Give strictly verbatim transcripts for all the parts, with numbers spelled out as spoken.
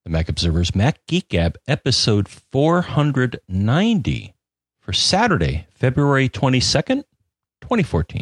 The Mac Observer's Mac Geek Gab, episode four ninety for Saturday, February twenty-second, twenty fourteen.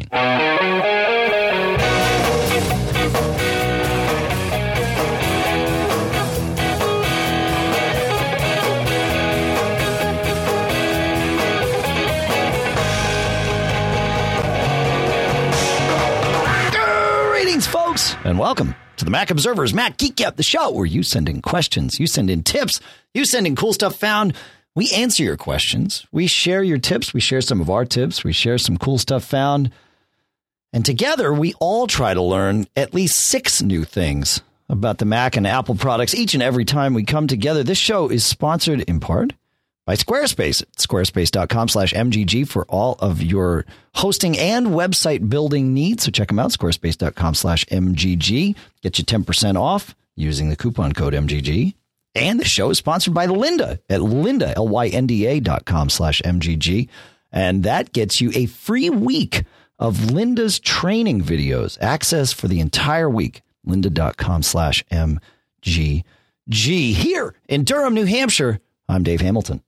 Greetings, folks, and welcome to the Mac Observer's Mac Geek Gab, the show where you send in questions, you send in tips, you send in cool stuff found. We answer your questions. We share your tips. We share some of our tips. We share some cool stuff found. And together, we all try to learn at least six new things about the Mac and Apple products each and every time we come together. This show is sponsored in part by Squarespace at squarespace.com slash MGG for all of your hosting and website building needs. So check them out, squarespace.com slash MGG. Get you ten percent off using the coupon code M G G. And the show is sponsored by Lynda at lynda, L Y N D A dot com slash M G G. And that gets you a free week of Lynda's training videos. Access for the entire week. lynda.com slash M G G. Here in Durham, New Hampshire, I'm Dave Hamilton.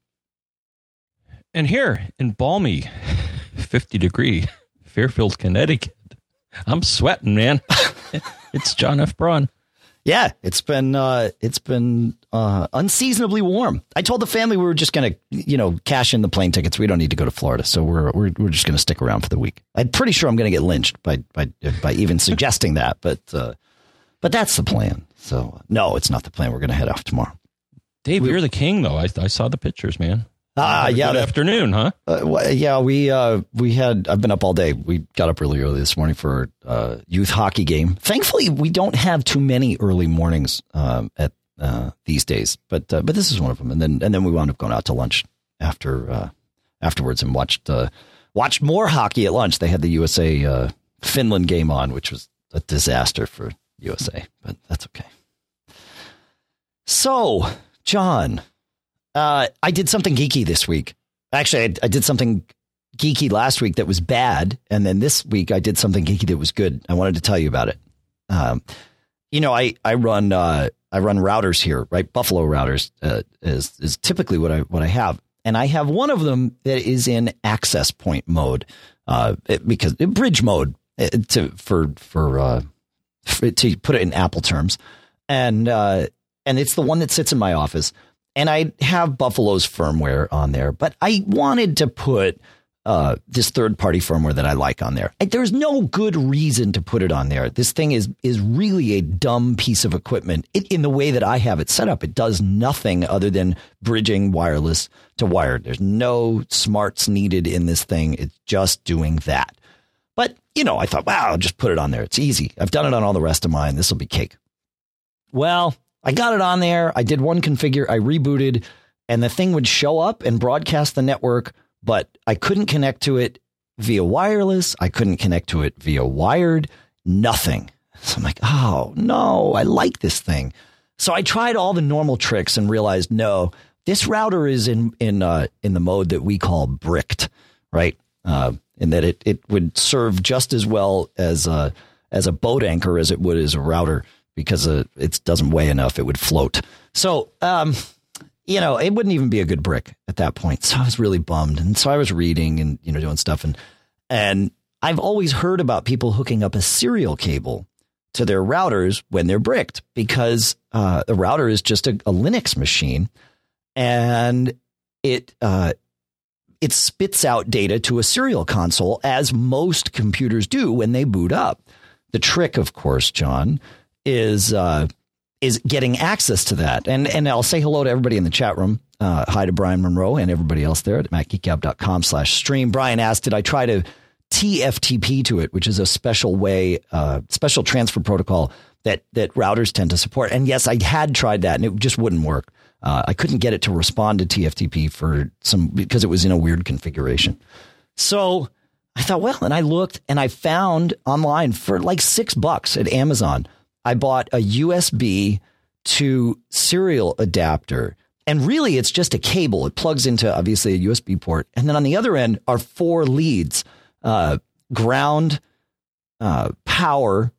And here in balmy fifty degree Fairfield, Connecticut, I'm sweating, man. It's John F. Braun. Yeah, it's been uh, it's been uh, unseasonably warm. I told the family we were just going to, you know, cash in the plane tickets. We don't need to go to Florida, so we're we're we're just going to stick around for the week. I'm pretty sure I'm going to get lynched by by by even suggesting that, but uh, but that's the plan. So no, it's not the plan. We're going to head off tomorrow. Dave, we, you're the king, though. I I saw the pictures, man. Ah, uh, yeah. Good afternoon, huh? Uh, well, yeah, we uh, we had. I've been up all day. We got up really early this morning for uh, youth hockey game. Thankfully, we don't have too many early mornings um, at uh, these days, but uh, but this is one of them. And then and then we wound up going out to lunch after uh, afterwards and watched uh, watched more hockey at lunch. They had the U S A uh, Finland game on, which was a disaster for U S A, but that's okay. So, John. Uh, I did something geeky this week. Actually, I, I did something geeky last week that was bad. And then this week I did something geeky that was good. I wanted to tell you about it. Um, you know, I, I run, uh, I run routers here, right? Buffalo routers, uh, is, is typically what I, what I have. And I have one of them that is in access point mode, uh, it, because bridge mode to, for, for, uh, for, to put it in Apple terms. And, uh, and it's the one that sits in my office. And I have Buffalo's firmware on there, but I wanted to put uh, this third-party firmware that I like on there. There's no good reason to put it on there. This thing is is really a dumb piece of equipment. It, in the way that I have it set up, it does nothing other than bridging wireless to wired. There's no smarts needed in this thing. It's just doing that. But, you know, I thought, wow, I'll just put it on there. It's easy. I've done it on all the rest of mine. This will be cake. Well, I got it on there. I did one configure. I rebooted and the thing would show up and broadcast the network, but I couldn't connect to it via wireless. I couldn't connect to it via wired. Nothing. So I'm like, oh, no, I like this thing. So I tried all the normal tricks and realized, no, this router is in in uh, in the mode that we call bricked, right? Uh, in that it, it would serve just as well as a, as a boat anchor as it would as a router. Because uh, it doesn't weigh enough, it would float. So, um, you know, it wouldn't even be a good brick at that point. So I was really bummed. And so I was reading and, you know, doing stuff. And and I've always heard about people hooking up a serial cable to their routers when they're bricked, because uh, the router is just a, a Linux machine. And it uh, it spits out data to a serial console, as most computers do when they boot up. The trick, of course, John, is uh, is getting access to that. And and I'll say hello to everybody in the chat room. Uh, hi to Brian Monroe and everybody else there at macgeekgab.com slash stream. Brian asked, did I try to T F T P to it, which is a special way, uh, special transfer protocol that that routers tend to support. And yes, I had tried that and it just wouldn't work. Uh, I couldn't get it to respond to T F T P for some, because it was in a weird configuration. So I thought, well, and I looked and I found online for like six bucks at Amazon. I bought a U S B to serial adapter, and really it's just a cable. It plugs into obviously a U S B port. And then on the other end are four leads, uh, ground, uh, power,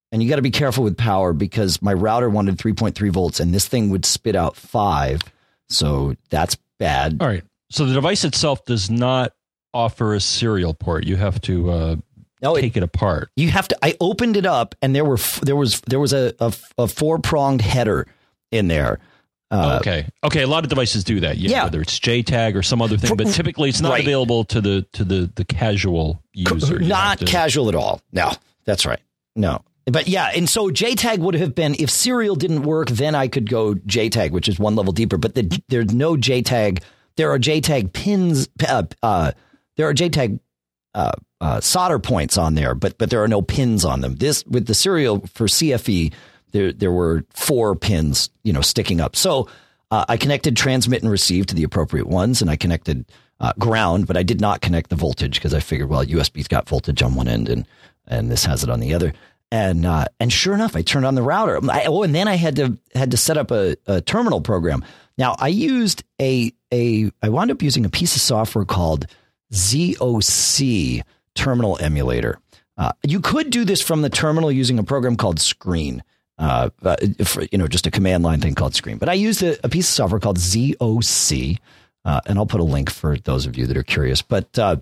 and you got to be careful with power because my router wanted three point three volts and this thing would spit out five. So that's bad. All right. So the device itself does not offer a serial port. You have to uh, no, take it, it apart. You have to. I opened it up and there were there was there was a, a, a four pronged header in there. Uh, okay. Okay. A lot of devices do that. Yeah, yeah. Whether it's J TAG or some other thing, but typically it's not right. available to the to the the casual user. Not to... casual at all. No, that's right. No. But yeah, and so J TAG would have been, if serial didn't work, then I could go J TAG, which is one level deeper. But the, there's no J TAG. There are J TAG pins. Uh, uh, there are J TAG uh, uh, solder points on there, but but there are no pins on them. This with the serial for C F E. There, there were four pins, you know, sticking up. So uh, I connected transmit and receive to the appropriate ones, and I connected uh, ground, but I did not connect the voltage because I figured, well, U S B's got voltage on one end, and and this has it on the other. And uh, and sure enough, I turned on the router. I, oh, and then I had to had to set up a, a terminal program. Now I used a a I wound up using a piece of software called Z O C Terminal Emulator. Uh, you could do this from the terminal using a program called Screen. Uh, uh, for, you know, just a command line thing called Screen. But I used a, a piece of software called Z O C, uh, and I'll put a link for those of you that are curious. But uh,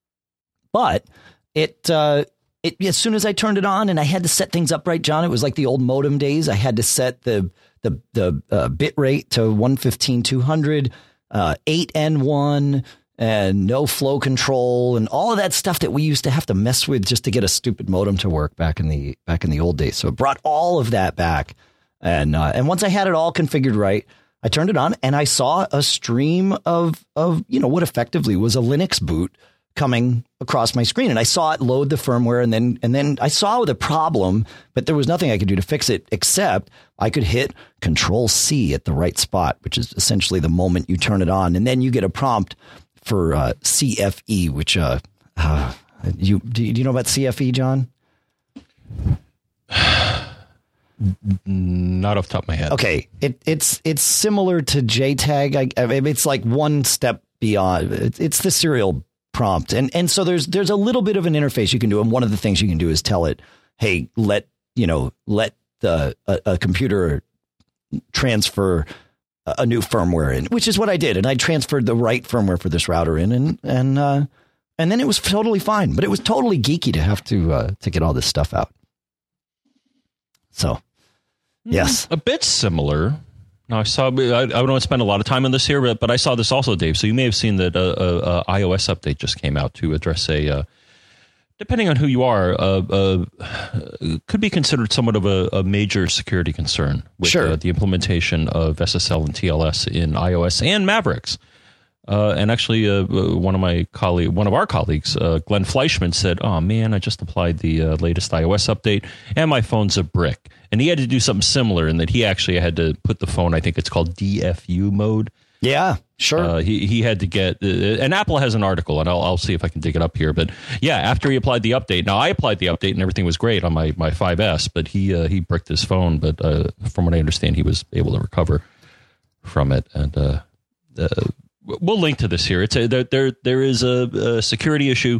but it, uh, it as soon as I turned it on and I had to set things up right, John, it was like the old modem days. I had to set the the the uh, bit rate to one fifteen two hundred, uh, eight N one. And no flow control and all of that stuff that we used to have to mess with just to get a stupid modem to work back in the back in the old days. So it brought all of that back. And uh, and once I had it all configured right, I turned it on and I saw a stream of of, you know, what effectively was a Linux boot coming across my screen. And I saw it load the firmware and then and then I saw the problem, but there was nothing I could do to fix it except I could hit Control C at the right spot, which is essentially the moment you turn it on. And then you get a prompt for uh, C F E, which uh, uh, you do, you do you know about C F E, John? Not off the top of my head. Okay, it, it's it's similar to J TAG. I, I mean, it's like one step beyond. It's, it's the serial prompt, and and so there's there's a little bit of an interface you can do, and one of the things you can do is tell it, hey, let you know, let the a, a computer transfer a new firmware in, which is what I did. And I transferred the right firmware for this router in and, and, uh, and then it was totally fine, but it was totally geeky to have to, uh, to get all this stuff out. So, yes. Mm, a bit similar. Now I saw, I, I don't want to spend a lot of time on this here, but, but I saw this also, Dave. So you may have seen that a, a, a iOS update just came out to address a, uh, depending on who you are, uh, uh, could be considered somewhat of a, a major security concern with sure. uh, the implementation of S S L and T L S in iOS and Mavericks. Uh, and actually, uh, one of my colleague, one of our colleagues, uh, Glenn Fleischman, said, "Oh man, I just applied the uh, latest iOS update, and my phone's a brick." And he had to do something similar in that he actually had to put the phone, I think it's called D F U mode. Yeah, sure. Uh, he he had to get, uh, and Apple has an article, and I'll I'll see if I can dig it up here. But yeah, after he applied the update, now I applied the update, and everything was great on my my five S. But he uh, he bricked his phone. But uh, from what I understand, he was able to recover from it. And uh, uh, we'll link to this here. It's a there there there is a, a security issue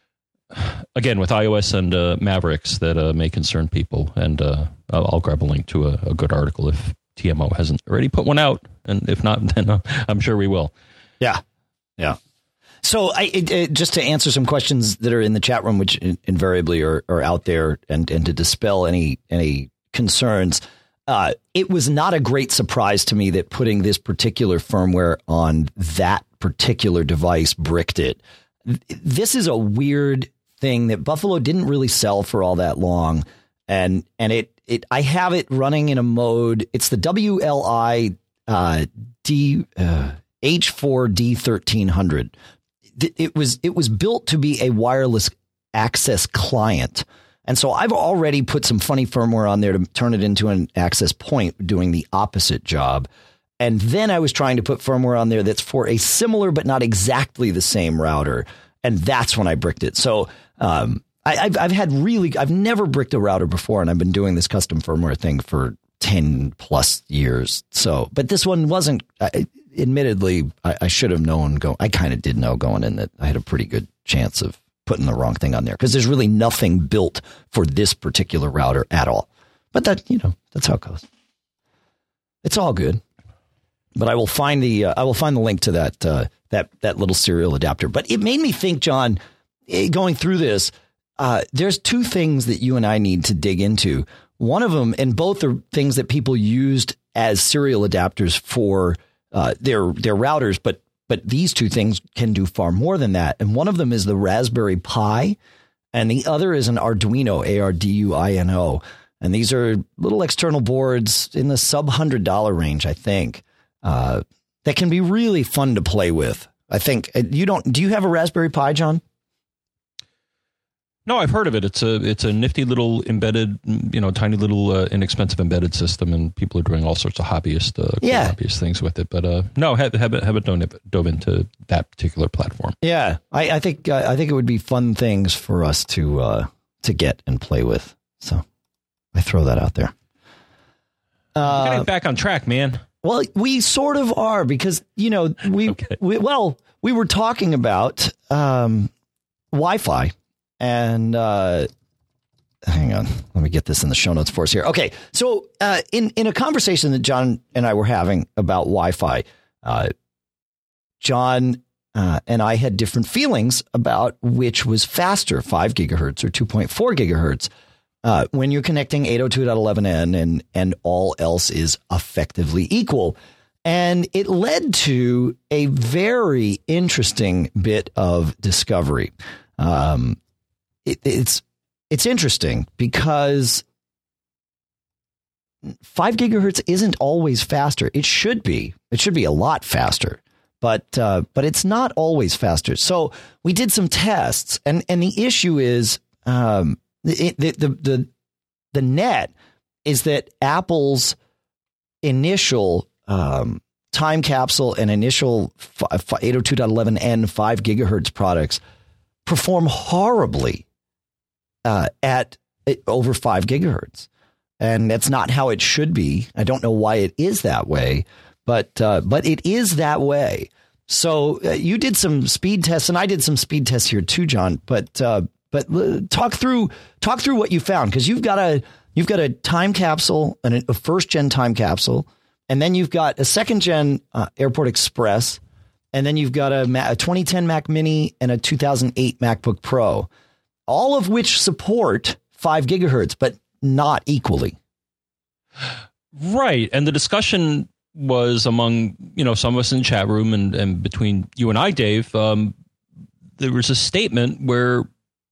again with iOS and uh, Mavericks that uh, may concern people. And uh, I'll, I'll grab a link to a, a good article if T M O hasn't already put one out, and if not, then uh, I'm sure we will. Yeah, yeah. So, I it, it, just to answer some questions that are in the chat room, which invariably are, are out there, and, and to dispel any any concerns, uh, it was not a great surprise to me that putting this particular firmware on that particular device bricked it. This is a weird thing that Buffalo didn't really sell for all that long, and and it. It, I have it running in a mode. It's the W L I uh, D uh, H four D thirteen hundred. It was it was built to be a wireless access client, and so I've already put some funny firmware on there to turn it into an access point, doing the opposite job. And then I was trying to put firmware on there that's for a similar but not exactly the same router, and that's when I bricked it. So. Um, I, I've I've had really I've never bricked a router before, and I've been doing this custom firmware thing for ten plus years. So, but this one wasn't. I, admittedly, I, I should have known. Go, I kind of did know going in that I had a pretty good chance of putting the wrong thing on there because there's really nothing built for this particular router at all. But that, you know, that's how it goes. It's all good. But I will find the uh, I will find the link to that uh, that that little serial adapter. But it made me think, John, going through this, uh, there's two things that you and I need to dig into. One of them, and both are things that people used as serial adapters for uh, their their routers, but but these two things can do far more than that. And one of them is the Raspberry Pi, and the other is an Arduino, A R D U I N O. And these are little external boards in the sub one hundred dollars range, I think, uh, that can be really fun to play with. I think you don't. Do you have a Raspberry Pi, John? No, I've heard of it. It's a it's a nifty little embedded, you know, tiny little uh, inexpensive embedded system, and people are doing all sorts of hobbyist, uh, cool yeah. hobbyist things with it. But uh, no, haven't haven't haven't dove, dove into that particular platform. Yeah, I, I think uh, I think it would be fun things for us to uh, to get and play with. So I throw that out there. Uh, Getting back on track, man. Well, we sort of are because, you know, we, okay. we well, we were talking about um, Wi-Fi and uh, hang on. Let me get this in the show notes for us here. OK, so uh, in, in a conversation that John and I were having about Wi-Fi, uh, John uh, and I had different feelings about which was faster, five gigahertz or two point four gigahertz. Uh, when you're connecting eight oh two dot eleven n and, and all else is effectively equal. And it led to a very interesting bit of discovery. Um, it, it's it's interesting because five gigahertz isn't always faster. It should be. It should be a lot faster. But uh, but it's not always faster. So we did some tests. And, and the issue is... Um, It, the, the the the net is that Apple's initial um, time capsule and initial eight oh two dot eleven n five gigahertz products perform horribly uh, at over five gigahertz, and that's not how it should be. I don't know why it is that way, but uh, but it is that way. So uh, you did some speed tests, and I did some speed tests here too, John. But uh, But talk through talk through what you found, because you've got a you've got a time capsule and a first gen time capsule, and then you've got a second gen uh, Airport Express, and then you've got a, a twenty ten Mac Mini and a two thousand eight MacBook Pro, all of which support five gigahertz, but not equally. Right, and the discussion was among you know some of us in the chat room, and, and between you and I, Dave. Um, there was a statement where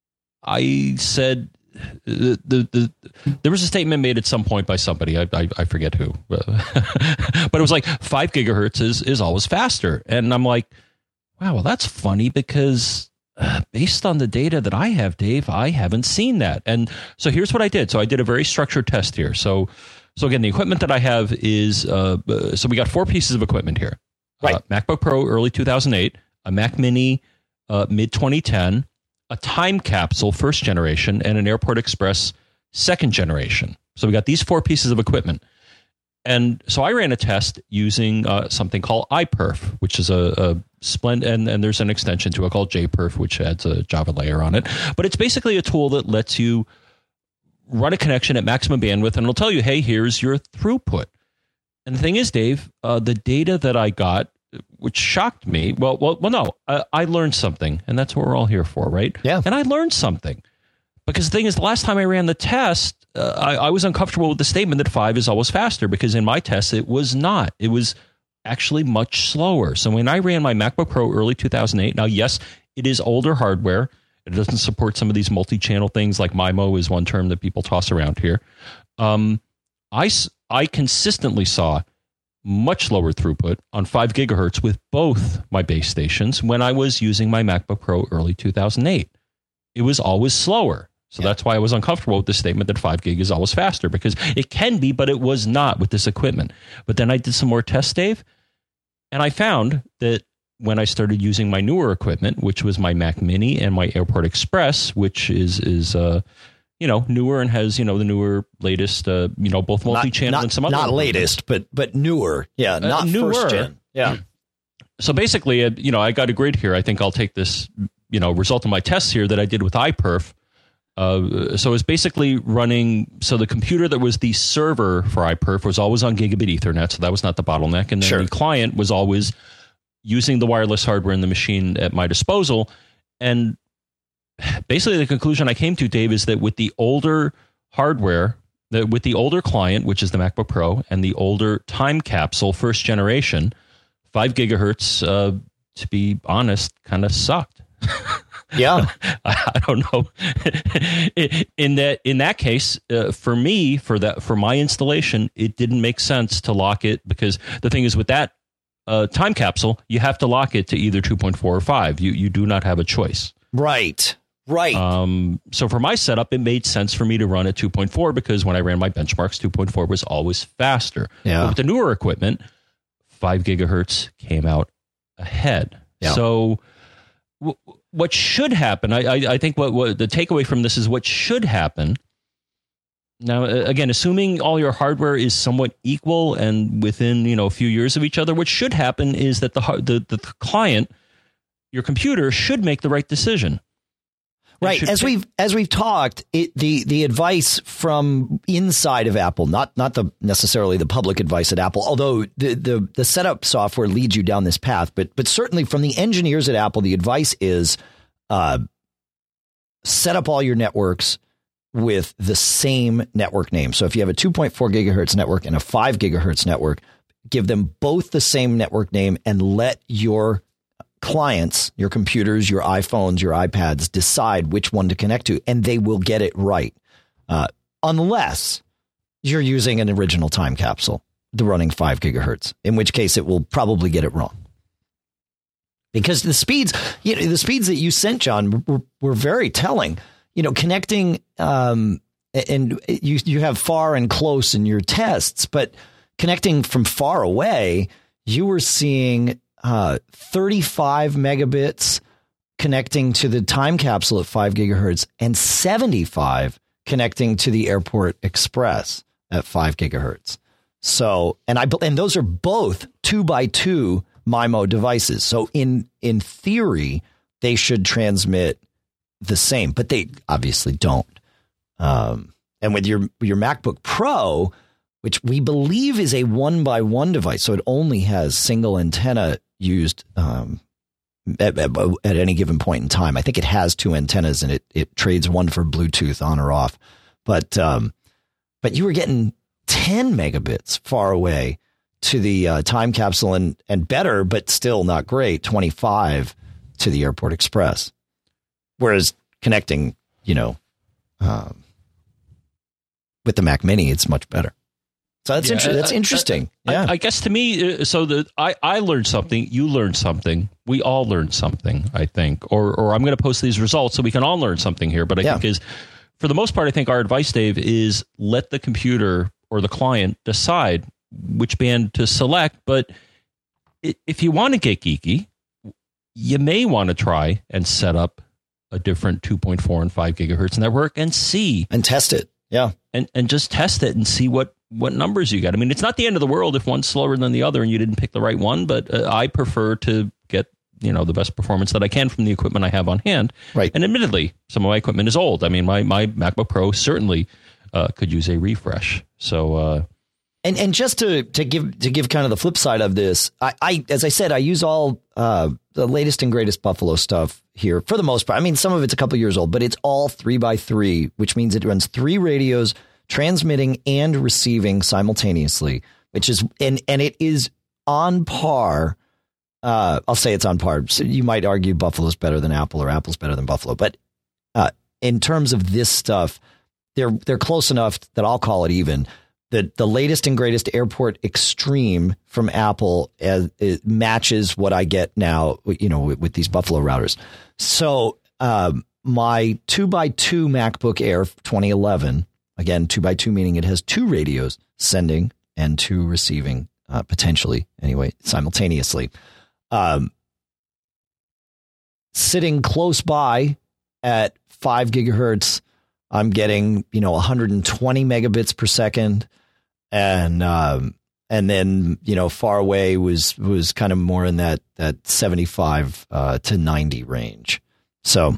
I said the, the the there was a statement made at some point by somebody. I I, I forget who, but it was like five gigahertz is is always faster, and I'm like, wow, well that's funny because uh, based on the data that I have, Dave, I haven't seen that. And so here's what I did. So I did a very structured test here. So so again, the equipment that I have is uh, so we got four pieces of equipment here. Right, uh, MacBook Pro early two thousand eight, a Mac Mini uh, mid twenty ten. A time capsule first generation, and an Airport Express second generation. So we got these four pieces of equipment. And so I ran a test using uh, something called iPerf, which is a, a splendid, and, and there's an extension to it called JPerf, which adds a Java layer on it. But it's basically a tool that lets you run a connection at maximum bandwidth, and it'll tell you, hey, here's your throughput. And the thing is, Dave, uh, the data that I got, which shocked me. Well, well, well, no, I, I learned something, and that's what we're all here for, right? Yeah. And I learned something because the thing is, the last time I ran the test, uh, I, I was uncomfortable with the statement that five is always faster, because in my test, it was not. It was actually much slower. So when I ran my MacBook Pro early two thousand eight, now, yes, it is older hardware. It doesn't support some of these multi-channel things, like MIMO is one term that people toss around here. Um, I, I consistently saw much lower throughput on five gigahertz with both my base stations when I was using my MacBook Pro early two thousand eight. It was always slower. So yeah. That's why I was uncomfortable with the statement that five gig is always faster, because it can be, but it was not with this equipment. But then I did some more tests, Dave, and I found that when I started using my newer equipment, which was my Mac Mini and my Airport Express, which is, is uh, you know, newer and has, you know, the newer, latest, uh, you know, both multi-channel not, not, and some other. Not latest, but but newer. Yeah, not uh, newer. first gen. Yeah. So basically, uh, you know, I got a grid here. I think I'll take this you know, result of my tests here that I did with iPerf. Uh, so it's basically running. So the computer that was the server for iPerf was always on gigabit Ethernet. So that was not the bottleneck. And then sure. the client was always using the wireless hardware in the machine at my disposal. And basically the conclusion I came to, Dave, is that with the older hardware, that with the older client, which is the MacBook Pro, and the older Time Capsule first generation, five gigahertz, uh, to be honest, kind of sucked. Yeah, I, I don't know. in that in that case, uh, for me, for that for my installation, it didn't make sense to lock it, because the thing is with that uh, Time Capsule, you have to lock it to either two point four or five. You you do not have a choice. Right. Right. Um, so for my setup, it made sense for me to run at two point four, because when I ran my benchmarks, two point four was always faster. Yeah. But with the newer equipment, five gigahertz came out ahead. Yeah. So w- what should happen, I, I, I think what, what the takeaway from this is what should happen. Now, again, assuming all your hardware is somewhat equal and within, you know, a few years of each other, what should happen is that the the, the client, your computer, should make the right decision. Right. As we've as we've talked, it, the the advice from inside of Apple, not not the necessarily the public advice at Apple, although the, the the setup software leads you down this path, but but certainly from the engineers at Apple, the advice is uh, set up all your networks with the same network name. So if you have a two point four gigahertz network and a five gigahertz network, give them both the same network name and let your clients, your computers, your iPhones, your iPads decide which one to connect to, and they will get it right. Uh, unless you're using an original Time Capsule, the running five gigahertz, in which case it will probably get it wrong. Because the speeds, you know, the speeds that you sent, John, were, were very telling. You know, connecting, um, and you you have far and close in your tests, but connecting from far away, you were seeing Uh, thirty-five megabits connecting to the Time Capsule at five gigahertz and seventy-five connecting to the Airport Express at five gigahertz. So, and I, and those are both two by two M I M O devices. So in, in theory, they should transmit the same, but they obviously don't. Um, and with your, your MacBook Pro, which we believe is a one by one device, so it only has single antenna used um, at, at, at any given point in time. I think it has two antennas and it it trades one for Bluetooth on or off. But um, but you were getting ten megabits far away to the uh, Time Capsule and and better, but still not great, twenty-five to the Airport Express. Whereas connecting, you know, um, with the Mac Mini, it's much better. So that's yeah, inter- that's interesting. I, yeah, I, I guess to me, so the I, I learned something, you learned something, we all learned something, I think, or or I'm going to post these results so we can all learn something here. But I yeah. think is, for the most part, I think our advice, Dave, is let the computer or the client decide which band to select. But if you want to get geeky, you may want to try and set up a different two point four and five gigahertz network and see and test it. Yeah, and and just test it and see what. what numbers you got. I mean, it's not the end of the world if one's slower than the other and you didn't pick the right one, but uh, I prefer to get, you know, the best performance that I can from the equipment I have on hand. Right. And admittedly, some of my equipment is old. I mean, my, my MacBook Pro certainly uh, could use a refresh. So, uh, and, and just to, to give, to give kind of the flip side of this, I, I as I said, I use all uh, the latest and greatest Buffalo stuff here for the most part. I mean, some of it's a couple years old, but it's all three by three, which means it runs three radios, transmitting and receiving simultaneously, which is, and, and it is on par. Uh, I'll say it's on par. So you might argue Buffalo's better than Apple or Apple's better than Buffalo, but uh, in terms of this stuff, they're, they're close enough that I'll call it even. The, the latest and greatest Airport Extreme from Apple as it matches what I get now, you know, with, with these Buffalo routers. So um, my two by two MacBook Air twenty eleven, again, two by two, meaning it has two radios sending and two receiving, uh, potentially anyway, simultaneously. Um, sitting close by at five gigahertz, I'm getting, you know, one hundred twenty megabits per second. And, um, and then, you know, far away was, was kind of more in that, that seventy-five, uh, to ninety range. So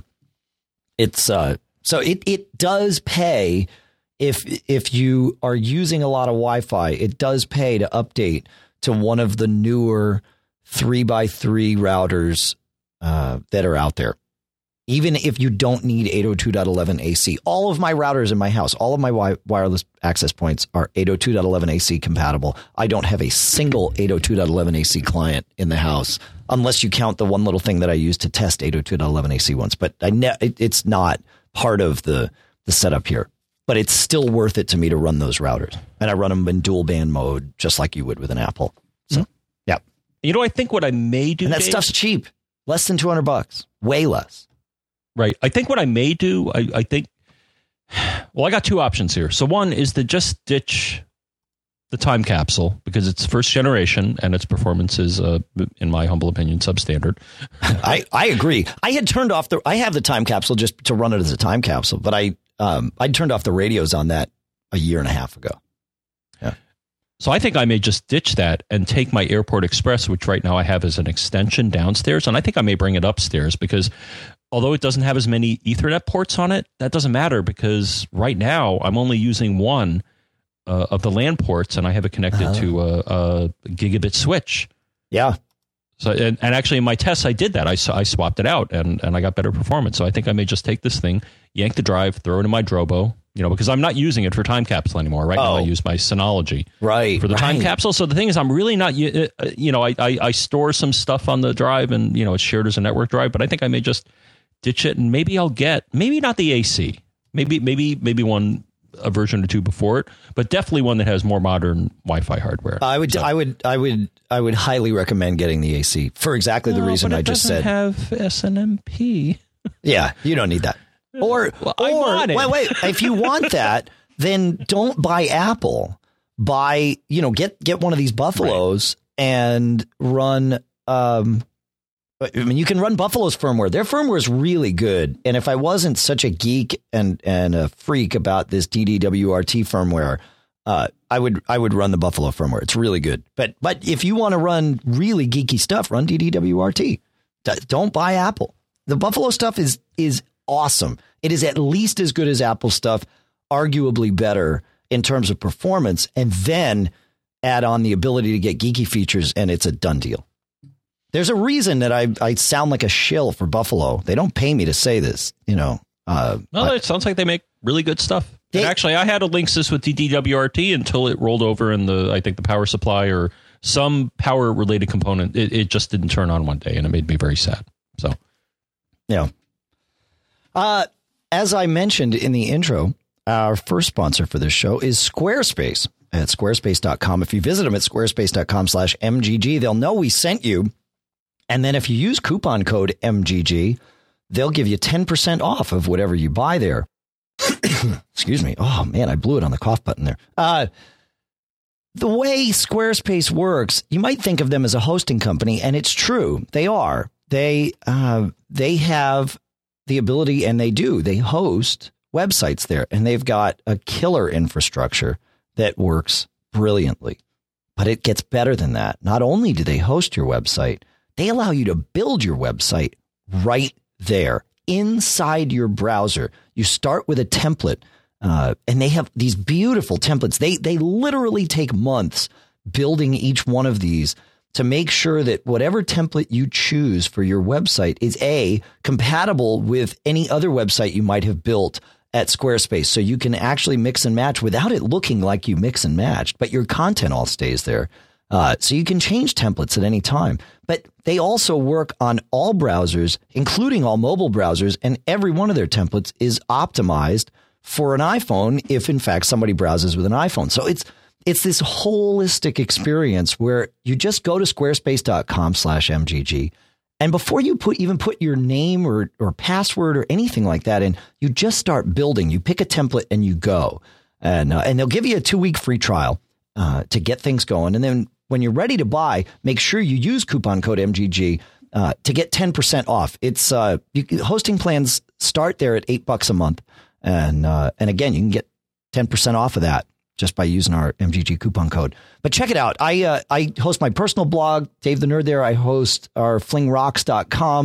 it's uh, so it it does pay if if you are using a lot of Wi-Fi. It does pay to update to one of the newer three by three routers uh, that are out there. Even if you don't need eight oh two dot eleven A C, all of my routers in my house, all of my wi- wireless access points are eight oh two dot eleven A C compatible. I don't have a single eight oh two dot eleven A C client in the house, unless you count the one little thing that I used to test eight oh two dot eleven A C once. But I ne- it, it's not part of the, the setup here. But it's still worth it to me to run those routers. And I run them in dual band mode, just like you would with an Apple. So, mm-hmm. yeah. You know, I think what I may do... And that Dave, stuff's cheap. Less than two hundred bucks. Way less. Right. I think what I may do, I, I think, well, I got two options here. So one is to just ditch the time capsule because it's first generation and its performance is, uh, in my humble opinion, substandard. I, I agree. I had turned off the, I have the time capsule just to run it as a time capsule, but I, um, I turned off the radios on that a year and a half ago. Yeah. So I think I may just ditch that and take my Airport Express, which right now I have as an extension downstairs. And I think I may bring it upstairs because although it doesn't have as many Ethernet ports on it, that doesn't matter because right now I'm only using one uh, of the LAN ports and I have it connected uh-huh. to a, a gigabit switch. Yeah. So and, and actually in my tests, I did that. I, I swapped it out and, and I got better performance. So I think I may just take this thing, yank the drive, throw it in my Drobo, you know, because I'm not using it for time capsule anymore. Right oh. now I use my Synology right, for the right. time capsule. So the thing is, I'm really not, you know, I, I, I store some stuff on the drive and, you know, it's shared as a network drive, but I think I may just ditch it and maybe I'll get, maybe not the A C, maybe, maybe, maybe one, a version or two before it, but definitely one that has more modern Wi-Fi hardware. I would, so. I would, I would, I would highly recommend getting the A C for exactly the no, reason but it I just said. Have S N M P. Yeah, you don't need that. Or, well, or I want it. wait, wait. If you want that, then don't buy Apple. Buy, you know, get get one of these Buffaloes right. and run. Um, I mean, you can run Buffalo's firmware. Their firmware is really good. And if I wasn't such a geek and and a freak about this D D W R T firmware, uh, I would I would run the Buffalo firmware. It's really good. But but if you want to run really geeky stuff, run D D W R T. D- don't buy Apple. The Buffalo stuff is is awesome. It is at least as good as Apple stuff, arguably better in terms of performance. And then add on the ability to get geeky features, and it's a done deal. There's a reason that I I sound like a shill for Buffalo. They don't pay me to say this, you know. Uh, well, but, it sounds like they make really good stuff. They, and actually, I had a Linksys with D D W R T until it rolled over in the, I think, the power supply or some power-related component. It, it just didn't turn on one day, and it made me very sad. So, yeah. Uh, as I mentioned in the intro, our first sponsor for this show is Squarespace at squarespace dot com. If you visit them at squarespace dot com slash M G G, they'll know we sent you. And then if you use coupon code M G G, they'll give you ten percent off of whatever you buy there. Excuse me. Oh, man, I blew it on the cough button there. Uh, the way Squarespace works, you might think of them as a hosting company, and it's true. They are. They uh, they have the ability, and they do. They host websites there, and they've got a killer infrastructure that works brilliantly. But it gets better than that. Not only do they host your website, they allow you to build your website right there inside your browser. You start with a template, uh, and they have these beautiful templates. They they literally take months building each one of these to make sure that whatever template you choose for your website is A, compatible with any other website you might have built at Squarespace. So you can actually mix and match without it looking like you mix and matched, but your content all stays there. Uh, so you can change templates at any time, but they also work on all browsers, including all mobile browsers, and every one of their templates is optimized for an iPhone if, in fact, somebody browses with an iPhone. So it's it's this holistic experience where you just go to squarespace dot com slash M G G, and before you put even put your name or, or password or anything like that in, you just start building. You pick a template and you go, and uh, and they'll give you a two-week free trial uh, to get things going, and then when you're ready to buy, make sure you use coupon code M G G uh, to get ten percent off. It's uh, you, hosting plans start there at eight bucks a month. And uh, and again, you can get ten percent off of that just by using our M G G coupon code. But check it out. I uh, I host my personal blog, Dave the Nerd there. I host our fling rocks dot com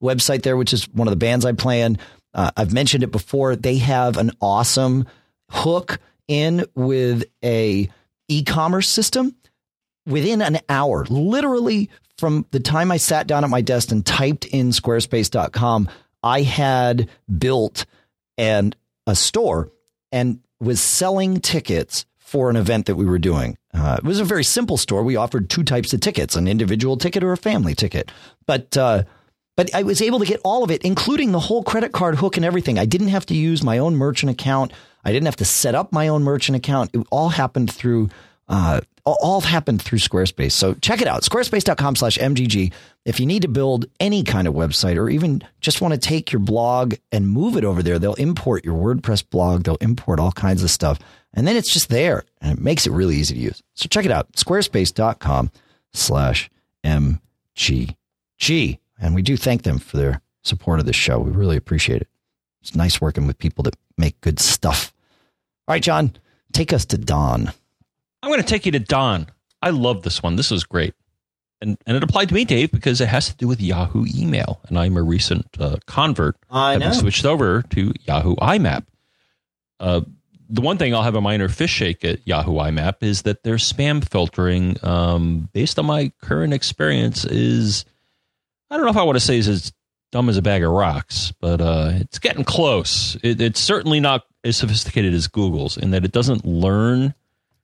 website there, which is one of the bands I play in. Uh, I've mentioned it before. They have an awesome hook in with a e-commerce system. Within an hour, literally from the time I sat down at my desk and typed in squarespace dot com, I had built and a store and was selling tickets for an event that we were doing. Uh, it was a very simple store. We offered two types of tickets, an individual ticket or a family ticket. But uh, but I was able to get all of it, including the whole credit card hook and everything. I didn't have to use my own merchant account. I didn't have to set up my own merchant account. It all happened through uh, all happened through Squarespace. So check it out, squarespace dot com slash M G G. If you need to build any kind of website or even just want to take your blog and move it over there, they'll import your WordPress blog. They'll import all kinds of stuff. And then it's just there and it makes it really easy to use. So check it out, squarespace dot com slash M G G. And we do thank them for their support of this show. We really appreciate it. It's nice working with people that make good stuff. All right, John, take us to Don. I'm going to take you to Don. I love this one. This was great. And and it applied to me, Dave, because it has to do with Yahoo email. And I'm a recent uh, convert. I know. Having switched over to Yahoo I MAP. Uh, the one thing I'll have a minor fish shake at Yahoo I MAP is that their spam filtering, um, based on my current experience, is, I don't know if I want to say is as dumb as a bag of rocks, but uh, it's getting close. It, it's certainly not as sophisticated as Google's in that it doesn't learn.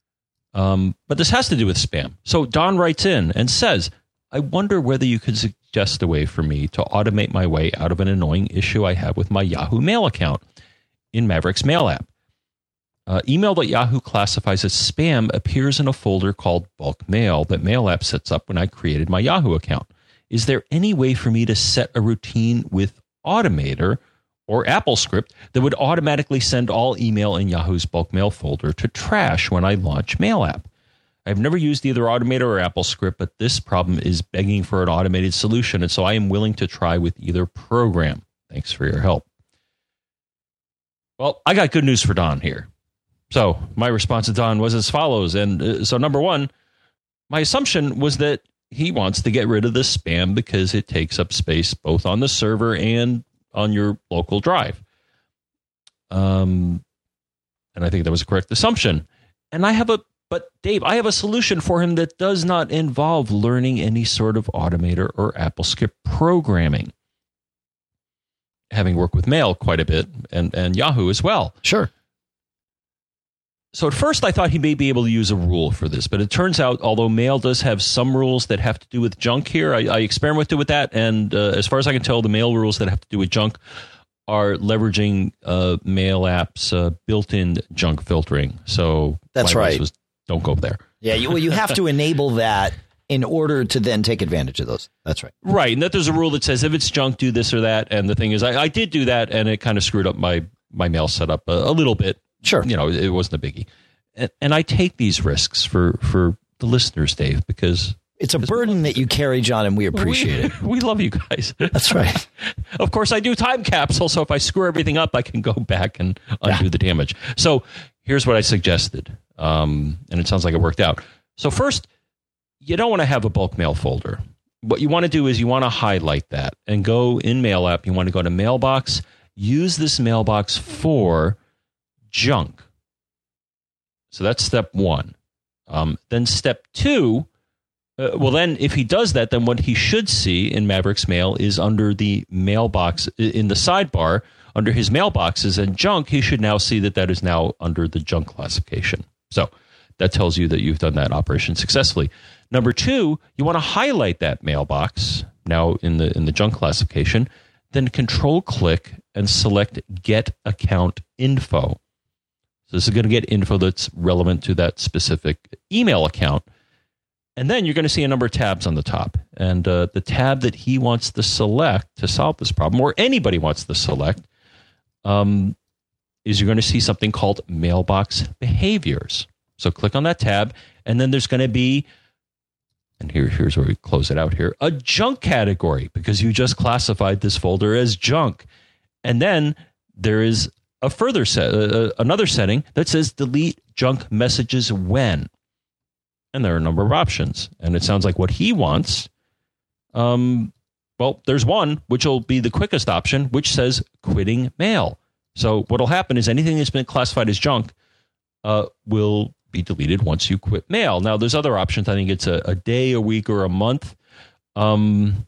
Um, but this has to do with spam. So Don writes in and says, I wonder whether you could suggest a way for me to automate my way out of an annoying issue I have with my Yahoo Mail account in Maverick's Mail app. Uh, email that Yahoo classifies as spam appears in a folder called bulk mail that Mail app sets up when I created my Yahoo account. Is there any way for me to set a routine with Automator or AppleScript that would automatically send all email in Yahoo's bulk mail folder to trash when I launch Mail app? I've never used either Automator or AppleScript, but this problem is begging for an automated solution, and so I am willing to try with either program. Thanks for your help. Well, I got good news for Don here. So my response to Don was as follows. And uh, so number one, my assumption was that he wants to get rid of the spam because it takes up space both on the server and on your local drive. Um, and I think that was a correct assumption. And I have a, but Dave, I have a solution for him that does not involve learning any sort of Automator or AppleScript programming. Having worked with Mail quite a bit and, and Yahoo as well. Sure. So at first I thought he may be able to use a rule for this, but it turns out, although Mail does have some rules that have to do with junk here, I, I experimented with that, and uh, as far as I can tell, the Mail rules that have to do with junk are leveraging uh, Mail app's uh, built-in junk filtering. So that's right. Was, don't go there. Yeah, you, well, you have to enable that in order to then take advantage of those. That's right. Right, and that there's a rule that says if it's junk, do this or that. And the thing is, I, I did do that, and it kind of screwed up my, my Mail setup a, a little bit. Sure. You know, it wasn't a biggie. And, and I take these risks for, for the listeners, Dave, because it's a burden that you carry, John, and we appreciate we, it. We love you guys. That's right. Of course, I do time capsule, so if I screw everything up, I can go back and undo yeah. the damage. So here's what I suggested, um, and it sounds like it worked out. So first, you don't want to have a bulk mail folder. What you want to do is you want to highlight that and go in Mail app. You want to go to Mailbox, use this mailbox for junk. So that's step one. Um, then step two, uh, well, then if he does that, then what he should see in Maverick's Mail is under the mailbox, in the sidebar, under his mailboxes and junk, he should now see that that is now under the junk classification. So that tells you that you've done that operation successfully. Number two, you want to highlight that mailbox now in the in the junk classification, then control click and select Get Account Info. So this is going to get info that's relevant to that specific email account. And then you're going to see a number of tabs on the top. And uh, the tab that he wants to select to solve this problem, or anybody wants to select, um, is you're going to see something called Mailbox Behaviors. So click on that tab, and then there's going to be, and here, here's where we close it out here, a junk category, because you just classified this folder as junk. And then there is a further set, uh, another setting that says delete junk messages when. And there are a number of options. And it sounds like what he wants um, Well, there's one, which will be the quickest option, which says quitting mail. So what will happen is anything that's been classified as junk uh, will be deleted once you quit mail. Now, there's other options. I think it's a, a day, a week, or a month. Um,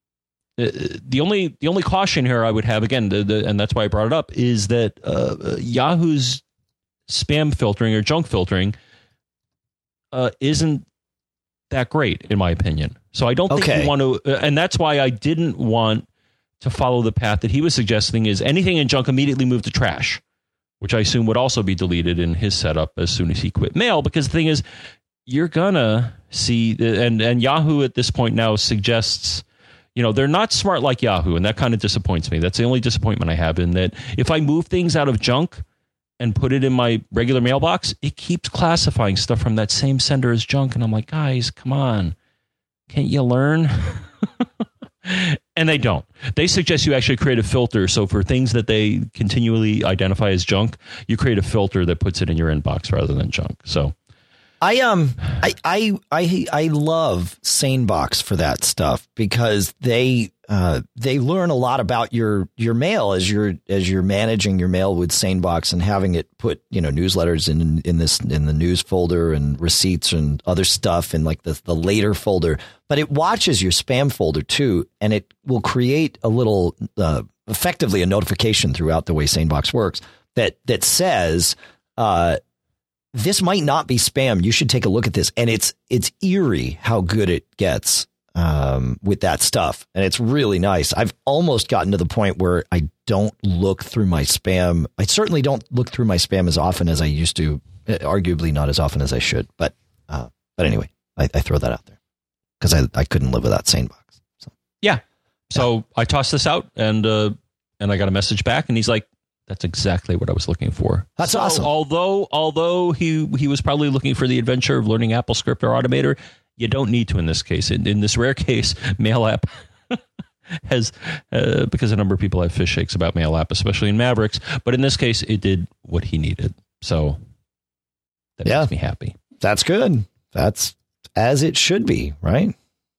the only the only caution here I would have, again, the, the, and that's why I brought it up, is that uh, Yahoo's spam filtering or junk filtering uh, isn't that great, in my opinion. So I don't think okay. you want to, uh, and that's why I didn't want to follow the path that he was suggesting, is anything in junk immediately move to trash, which I assume would also be deleted in his setup as soon as he quit mail. Because the thing is, you're gonna see, and and Yahoo at this point now suggests, you know, they're not smart like Yahoo, and that kind of disappoints me. That's the only disappointment I have, in that if I move things out of junk and put it in my regular mailbox, it keeps classifying stuff from that same sender as junk. And I'm like, guys, come on. Can't you learn? And they don't. They suggest you actually create a filter. So for things that they continually identify as junk, you create a filter that puts it in your inbox rather than junk. So I um I I I I love SaneBox for that stuff, because they uh they learn a lot about your your mail as you're as you're managing your mail with SaneBox and having it put, you know, newsletters in in this in the news folder and receipts and other stuff in like the the later folder. But it watches your spam folder too, and it will create a little uh, effectively a notification throughout the way SaneBox works that that says uh this might not be spam. You should take a look at this. And it's it's eerie how good it gets um, with that stuff. And it's really nice. I've almost gotten to the point where I don't look through my spam. I certainly don't look through my spam as often as I used to, arguably not as often as I should. But uh, but anyway, I, I throw that out there because I, I couldn't live without SaneBox. So. Yeah. So yeah. I tossed this out, and uh, and I got a message back, and he's like, that's exactly what I was looking for. That's so, awesome. Although, although he he was probably looking for the adventure of learning AppleScript or Automator, you don't need to in this case. In, in this rare case, Mail App has, uh, because a number of people have fish shakes about Mail App, especially in Mavericks. But in this case, it did what he needed. So that yeah, makes me happy. That's good. That's as it should be, right?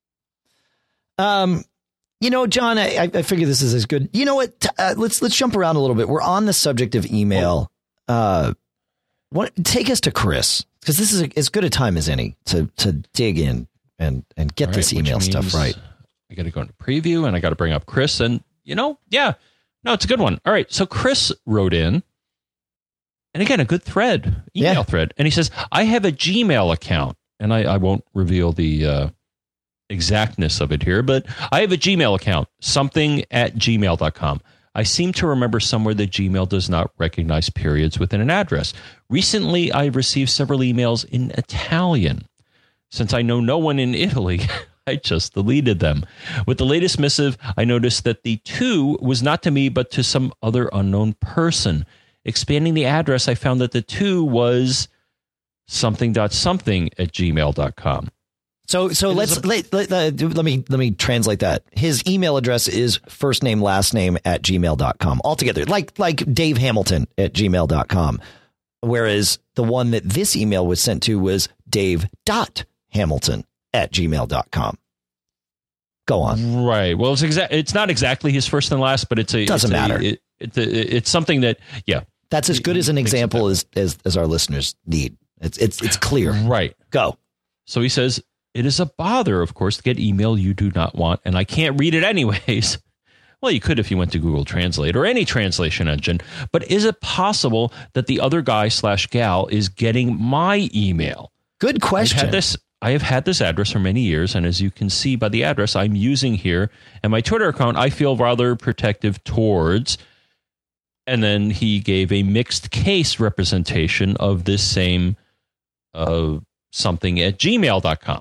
Um. You know, John, I, I figure this is as good. You know what? Uh, let's let's jump around a little bit. We're on the subject of email. Uh, what, take us to Chris, because this is a, as good a time as any to to dig in and and get right, this email stuff right. I got to go into preview, and I got to bring up Chris. And, you know, yeah, no, it's a good one. All right. So Chris wrote in, and again, a good thread, email yeah. thread. And he says, I have a Gmail account, and I, I won't reveal the uh, exactness of it here, but I have a Gmail account, something at gmail dot com. I seem to remember somewhere that Gmail does not recognize periods within an address. Recently, I received several emails in Italian. Since I know no one in Italy, I just deleted them. With the latest missive, I noticed that the to was not to me, but to some other unknown person. Expanding the address, I found that the to was something dot something at gmail dot com. So so it let's a, let, let, let, let me let me translate that. His email address is first name last name at gmail dot com altogether, like like Dave Hamilton at gmail dot com. Whereas the one that this email was sent to was Dave dot Hamilton at gmail dot com. Go on. Right. Well, it's exa- it's not exactly his first and last, but it's a doesn't it's matter. A, it, it, it, it's something that yeah. That's as good as an example as, as as our listeners need. It's it's it's clear. Right. Go. So he says, it is a bother, of course, to get email you do not want, and I can't read it anyways. Well, you could if you went to Google Translate or any translation engine, but is it possible that the other guy slash gal is getting my email? Good question. I've had this, I have had this address for many years, and as you can see by the address I'm using here and my Twitter account, I feel rather protective towards. And then he gave a mixed case representation of this same uh, something at gmail dot com.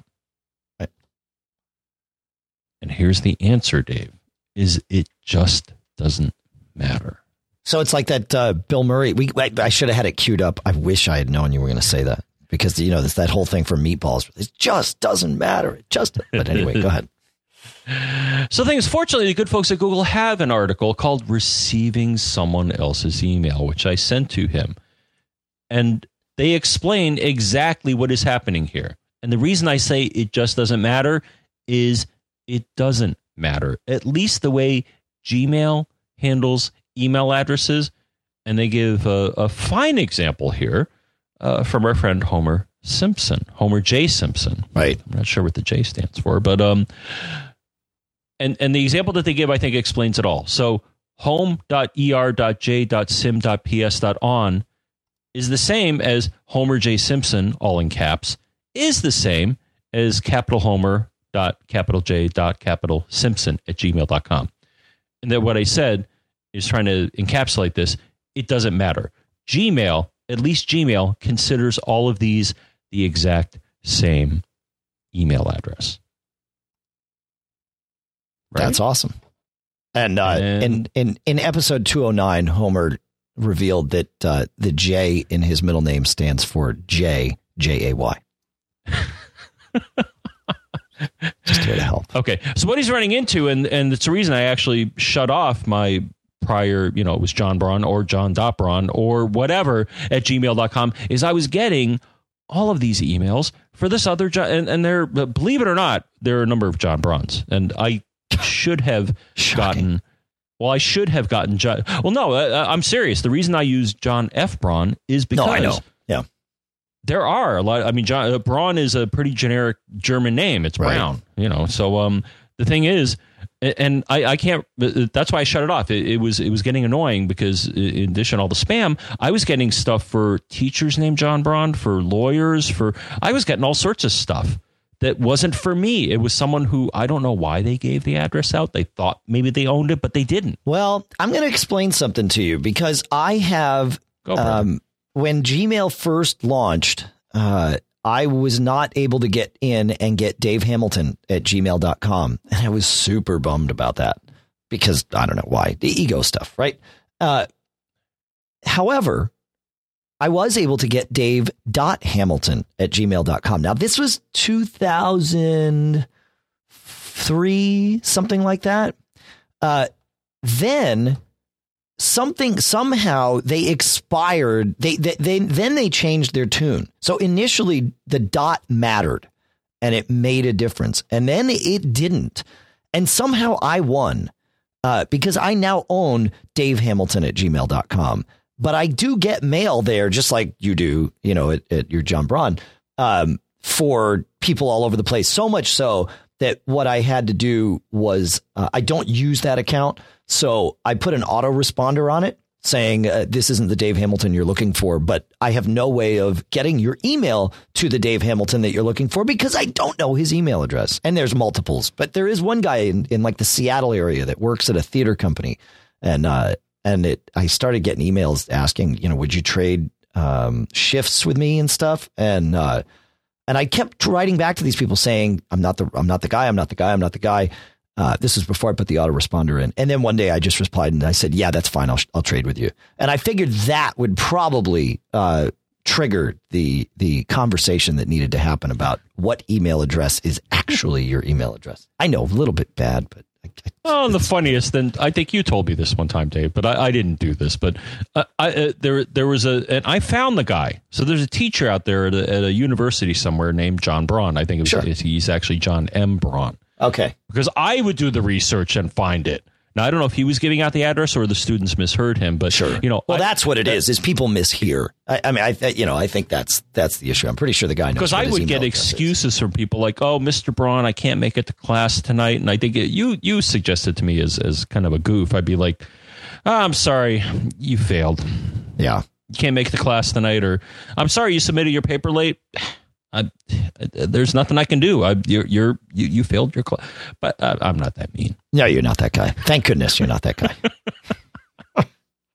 And here's the answer, Dave, is it just doesn't matter. So it's like that uh, Bill Murray. We I, I should have had it queued up. I wish I had known you were going to say that, because, you know, there's that whole thing for Meatballs. It just doesn't matter. It just. But anyway, go ahead. So the thing is, fortunately, the good folks at Google have an article called Receiving Someone Else's Email, which I sent to him. And they explain exactly what is happening here. And the reason I say it just doesn't matter is it doesn't matter, at least the way Gmail handles email addresses. And they give a, a fine example here uh, from our friend Homer Simpson, Homer J. Simpson. Right. I'm not sure what the J stands for, but um, and and the example that they give, I think, explains it all. So home dot e r dot j dot sim dot p s dot on is the same as Homer J. Simpson, all in caps, is the same as capital Homer dot capital J dot capital Simpson at gmail dot com. And that what I said is trying to encapsulate this. It doesn't matter. Gmail, at least Gmail, considers all of these the exact same email address. Right? That's awesome. And, uh, and in, in, in episode two oh nine, Homer revealed that uh, the J in his middle name stands for J, J A Y. Just here to help. Okay. So what he's running into, and, and it's the reason I actually shut off my prior, you know, it was John Braun or John Braun or whatever at gmail dot com, is I was getting all of these emails for this other John, and, and there, believe it or not, there are a number of John Brauns, and I should have gotten, well, I should have gotten John. Well, no, I, I'm serious. The reason I use John F. Braun is because no, I know. Yeah. There are a lot. I mean, John uh, Braun is a pretty generic German name. It's right. Brown, you know. So um, the thing is, and I, I can't. That's why I shut it off. It, it was it was getting annoying because in addition to all the spam, I was getting stuff for teachers named John Braun, for lawyers, for I was getting all sorts of stuff that wasn't for me. It was someone who I don't know why they gave the address out. They thought maybe they owned it, but they didn't. Well, I'm going to explain something to you because I have Go, um, when Gmail first launched. Uh, I was not able to get in and get Dave Hamilton at gmail dot com. And I was super bummed about that because I don't know why, the ego stuff, right? Uh, however, I was able to get Dave Hamilton at gmail dot com. Now, this was two thousand three, something like that. Uh, then something somehow they expired. They, they, they then they changed their tune. So initially the dot mattered and it made a difference. And then it didn't. And somehow I won uh, because I now own Dave Hamilton at gmail dot com. But I do get mail there just like you do, you know, at, at your John Braun um, for people all over the place. So much so that what I had to do was uh, I don't use that account. So I put an autoresponder on it saying uh, this isn't the Dave Hamilton you're looking for, but I have no way of getting your email to the Dave Hamilton that you're looking for because I don't know his email address. And there's multiples, but there is one guy in, in like the Seattle area that works at a theater company. And, uh, and it, I started getting emails asking, you know, would you trade um, shifts with me and stuff? And, uh, and I kept writing back to these people saying, I'm not the, I'm not the guy. I'm not the guy. I'm not the guy. Uh, this is before I put the autoresponder in. And then one day I just replied and I said, yeah, that's fine. I'll, I'll trade with you. And I figured that would probably uh, trigger the the conversation that needed to happen about what email address is actually your email address. I know, a little bit bad, but. I, I, oh, and the funniest, then I think you told me this one time, Dave, but I, I didn't do this. But uh, I, uh, there there was a, and I found the guy. So there's a teacher out there at a, at a university somewhere named John Braun. I think it was, sure. He's actually John M. Braun. Okay. Because I would do the research and find it. Now, I don't know if he was giving out the address or the students misheard him, but sure. You know, well, I, that's what it is, is people mishear. I, I mean, I, you know, I think that's, that's the issue. I'm pretty sure the guy knows. Because I would get excuses from people like, oh, Mister Braun, I can't make it to class tonight. And I think it, you, you suggested to me as, as kind of a goof. I'd be like, oh, I'm sorry, you failed. Yeah. You can't make the class tonight, or I'm sorry, you submitted your paper late. I, there's nothing I can do. I, you're, you're, you, you failed your class, but uh, I'm not that mean. No, you're not that guy. Thank goodness you're not that guy.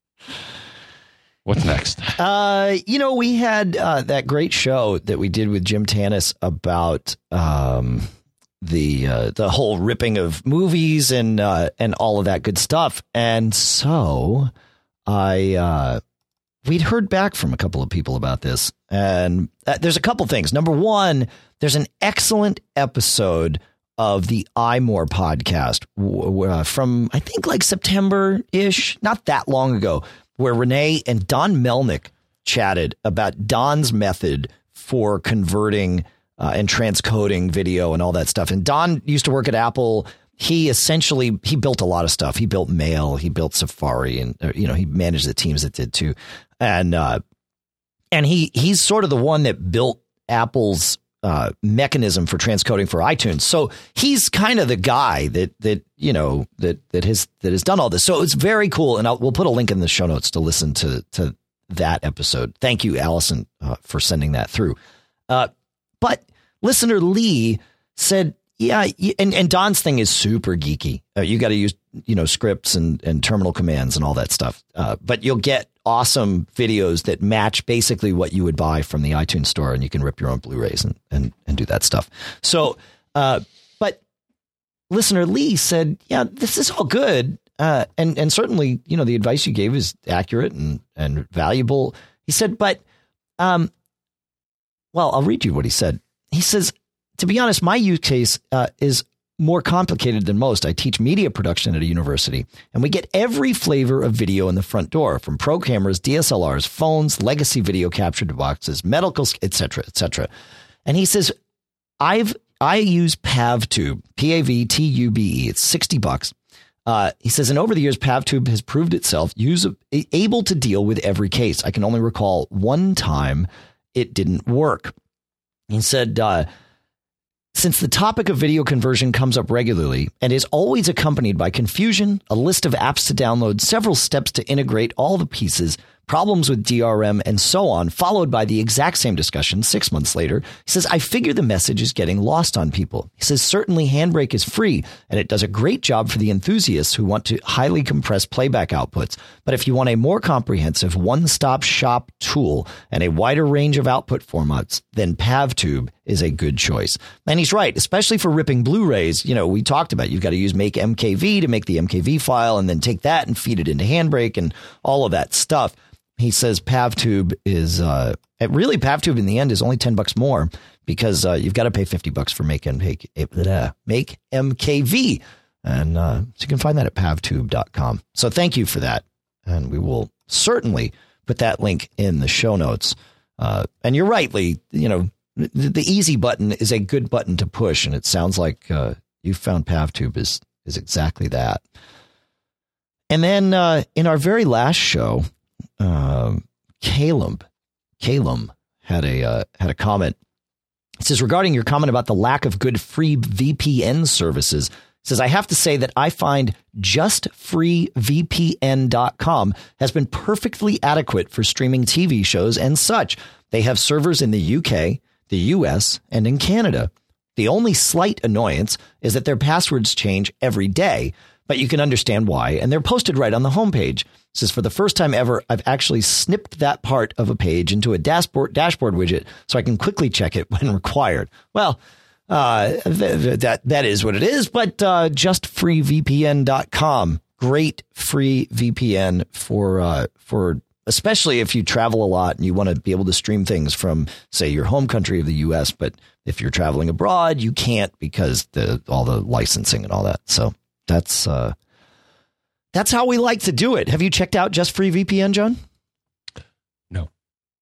What's next? Uh, you know, we had uh, that great show that we did with Jim Tanis about um, the uh, the whole ripping of movies and uh, and all of that good stuff. And so I. Uh, We'd heard back from a couple of people about this, and uh, there's a couple things. Number one, there's an excellent episode of the iMore podcast w- w- uh, from, I think, like September-ish, not that long ago, where Renee and Don Melnick chatted about Don's method for converting uh, and transcoding video and all that stuff. And Don used to work at Apple. he essentially, he built a lot of stuff. He built Mail, he built Safari, and, you know, he managed the teams that did too. And, uh, and he, he's sort of the one that built Apple's, uh, mechanism for transcoding for iTunes. So he's kind of the guy that, that, you know, that, that has, that has done all this. So it's very cool. And I'll, we'll put a link in the show notes to listen to, to that episode. Thank you, Allison, uh, for sending that through. Uh, but listener Lee said, yeah, and, and Don's thing is super geeky. Uh, you got to use, you know, scripts and, and terminal commands and all that stuff. Uh, but you'll get awesome videos that match basically what you would buy from the iTunes store, and you can rip your own Blu-rays and, and, and do that stuff. So, uh, but listener Lee said, yeah, this is all good. Uh, and, and certainly, you know, the advice you gave is accurate and, and valuable. He said, but, um, well, I'll read you what he said. He says, to be honest, my use case uh, is more complicated than most. I teach media production at a university, and we get every flavor of video in the front door, from pro cameras, D S L Rs, phones, legacy video capture boxes, medical, et cetera, et cetera. And he says, I've I use PavTube, P A V T U B E. It's sixty bucks. Uh, he says, and over the years, PavTube has proved itself use, able to deal with every case. I can only recall one time it didn't work. He said, uh, since the topic of video conversion comes up regularly and is always accompanied by confusion, a list of apps to download, several steps to integrate all the pieces, problems with D R M, and so on, followed by the exact same discussion six months later, he says, I figure the message is getting lost on people. He says, certainly Handbrake is free, and it does a great job for the enthusiasts who want to highly compress playback outputs. But if you want a more comprehensive one-stop shop tool and a wider range of output formats, then PavTube is a good choice. And he's right, especially for ripping Blu-rays. You know, we talked about, you've got to use make M K V to make the M K V file and then take that and feed it into Handbrake and all of that stuff. He says PavTube is uh, really PavTube in the end is only ten bucks more because uh, you've got to pay fifty bucks for make and make, make M K V. And uh, so you can find that at pavtube dot com. So thank you for that. And we will certainly put that link in the show notes. Uh, and you're right, Lee, you know, the, the easy button is a good button to push. And it sounds like uh, you found PavTube is, is exactly that. And then uh, in our very last show, Um, Caleb, Caleb had a uh, had a comment. It says, regarding your comment about the lack of good free V P N services, it says, I have to say that I find just free V P N dot com has been perfectly adequate for streaming T V shows and such. They have servers in the U K, the U S, and in Canada. The only slight annoyance is that their passwords change every day, but you can understand why, and they're posted right on the homepage. It says, for the first time ever, I've actually snipped that part of a page into a dashboard dashboard widget so I can quickly check it when required. Well, uh, th- th- that that is what it is, but uh, just free V P N dot com, great free V P N for uh, for especially if you travel a lot and you want to be able to stream things from, say, your home country of the U S. But if you're traveling abroad, you can't because the all the licensing and all that. So that's uh, that's how we like to do it. Have you checked out Just Free V P N, John? No.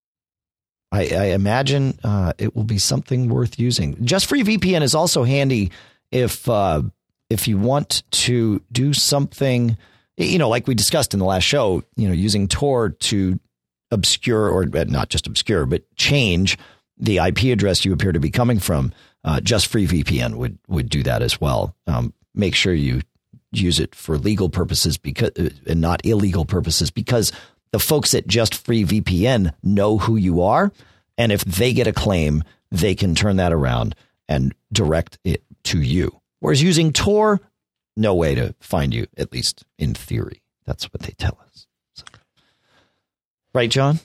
I, I imagine uh, it will be something worth using. Just Free V P N is also handy if uh, if you want to do something, you know, like we discussed in the last show, you know, using Tor to obscure or not just obscure, but change the I P address you appear to be coming from. Uh, Just Free V P N would would do that as well. Um, make sure you use it for legal purposes because and not illegal purposes, because the folks at Just Free V P N know who you are. And if they get a claim, they can turn that around and direct it to you. Whereas using Tor, no way to find you, at least in theory. That's what they tell us. So. Right, John?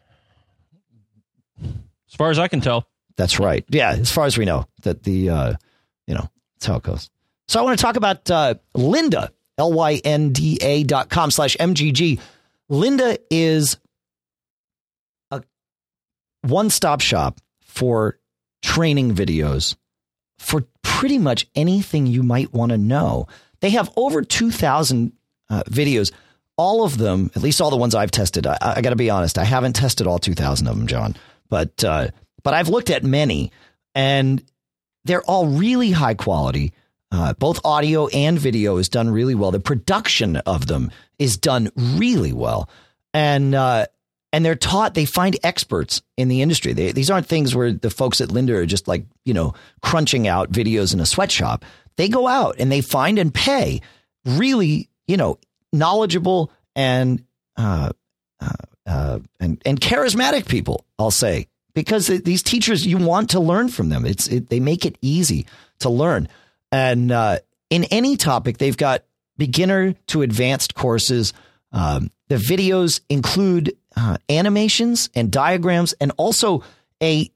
As far as I can tell. That's right. Yeah, as far as we know, that the, uh, you know, that's how it goes. So I want to talk about uh, Lynda, L Y N D A dot com slash M G G. Lynda is a one-stop shop for training videos for pretty much anything you might want to know. They have over two thousand uh, videos, all of them, at least all the ones I've tested. I, I got to be honest, I haven't tested all two thousand of them, John, but uh, but I've looked at many, and they're all really high quality. Uh, both audio and video is done really well. The production of them is done really well. And uh, and they're taught, they find experts in the industry. They, these aren't things where the folks at Lynda are just like, you know, crunching out videos in a sweatshop. They go out and they find and pay really, you know, knowledgeable and uh, uh, uh, and and charismatic people, I'll say, because these teachers, you want to learn from them. It's it, they make it easy to learn. And uh, in any topic, they've got beginner to advanced courses. Um, the videos include uh, animations and diagrams and also a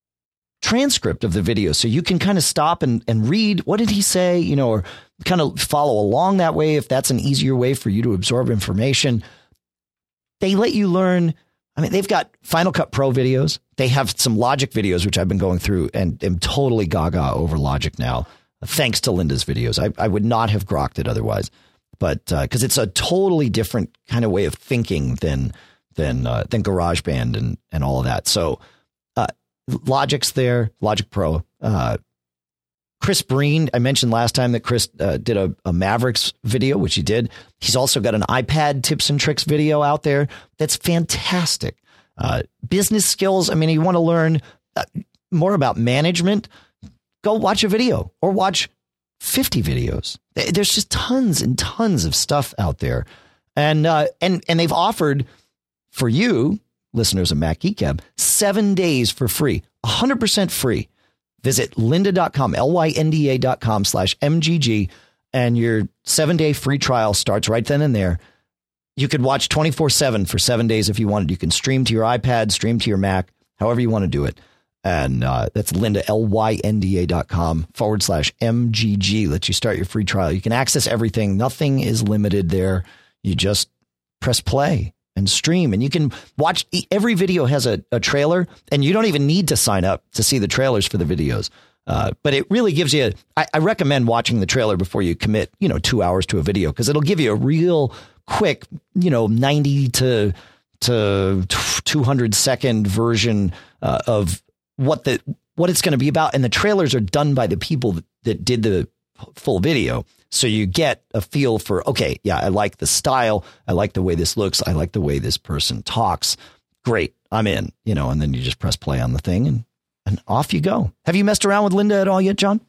transcript of the video. So you can kind of stop and, and read, what did he say, you know, or kind of follow along that way if that's an easier way for you to absorb information. They let you learn. I mean, they've got Final Cut Pro videos. They have some Logic videos, which I've been going through and am totally gaga over Logic now. Thanks to Lynda's videos. I, I would not have grokked it otherwise, but because uh, it's a totally different kind of way of thinking than than uh, than GarageBand and and all of that. So uh, Logic's there, Logic Pro. Uh, Chris Breen, I mentioned last time that Chris uh, did a, a Mavericks video, which he did. He's also got an iPad tips and tricks video out there that's fantastic. Uh, business skills. I mean, you want to learn uh, more about management. Go watch a video or watch fifty videos. There's just tons and tons of stuff out there. And uh, and and they've offered for you, listeners of Mac Geek Gab, seven days for free, one hundred percent free. Visit lynda dot com, L Y N D A dot com slash M G G, and your seven-day free trial starts right then and there. You could watch twenty-four seven for seven days if you wanted. You can stream to your iPad, stream to your Mac, however you want to do it. And uh, that's Lynda, L Y N D A dot com forward slash M G G. Let you start your free trial. You can access everything. Nothing is limited there. You just press play and stream. And you can watch. Every video has a, a trailer. And you don't even need to sign up to see the trailers for the videos. Uh, but it really gives you, I, I recommend watching the trailer before you commit, you know, two hours to a video. Because it'll give you a real quick, you know, ninety to two hundred second version uh, of what the what it's going to be about. And the trailers are done by the people that, that did the full video. So you get a feel for, okay, yeah, I like the style. I like the way this looks. I like the way this person talks. Great. I'm in, you know, and then you just press play on the thing and, and off you go. Have you messed around with Lynda at all yet, John?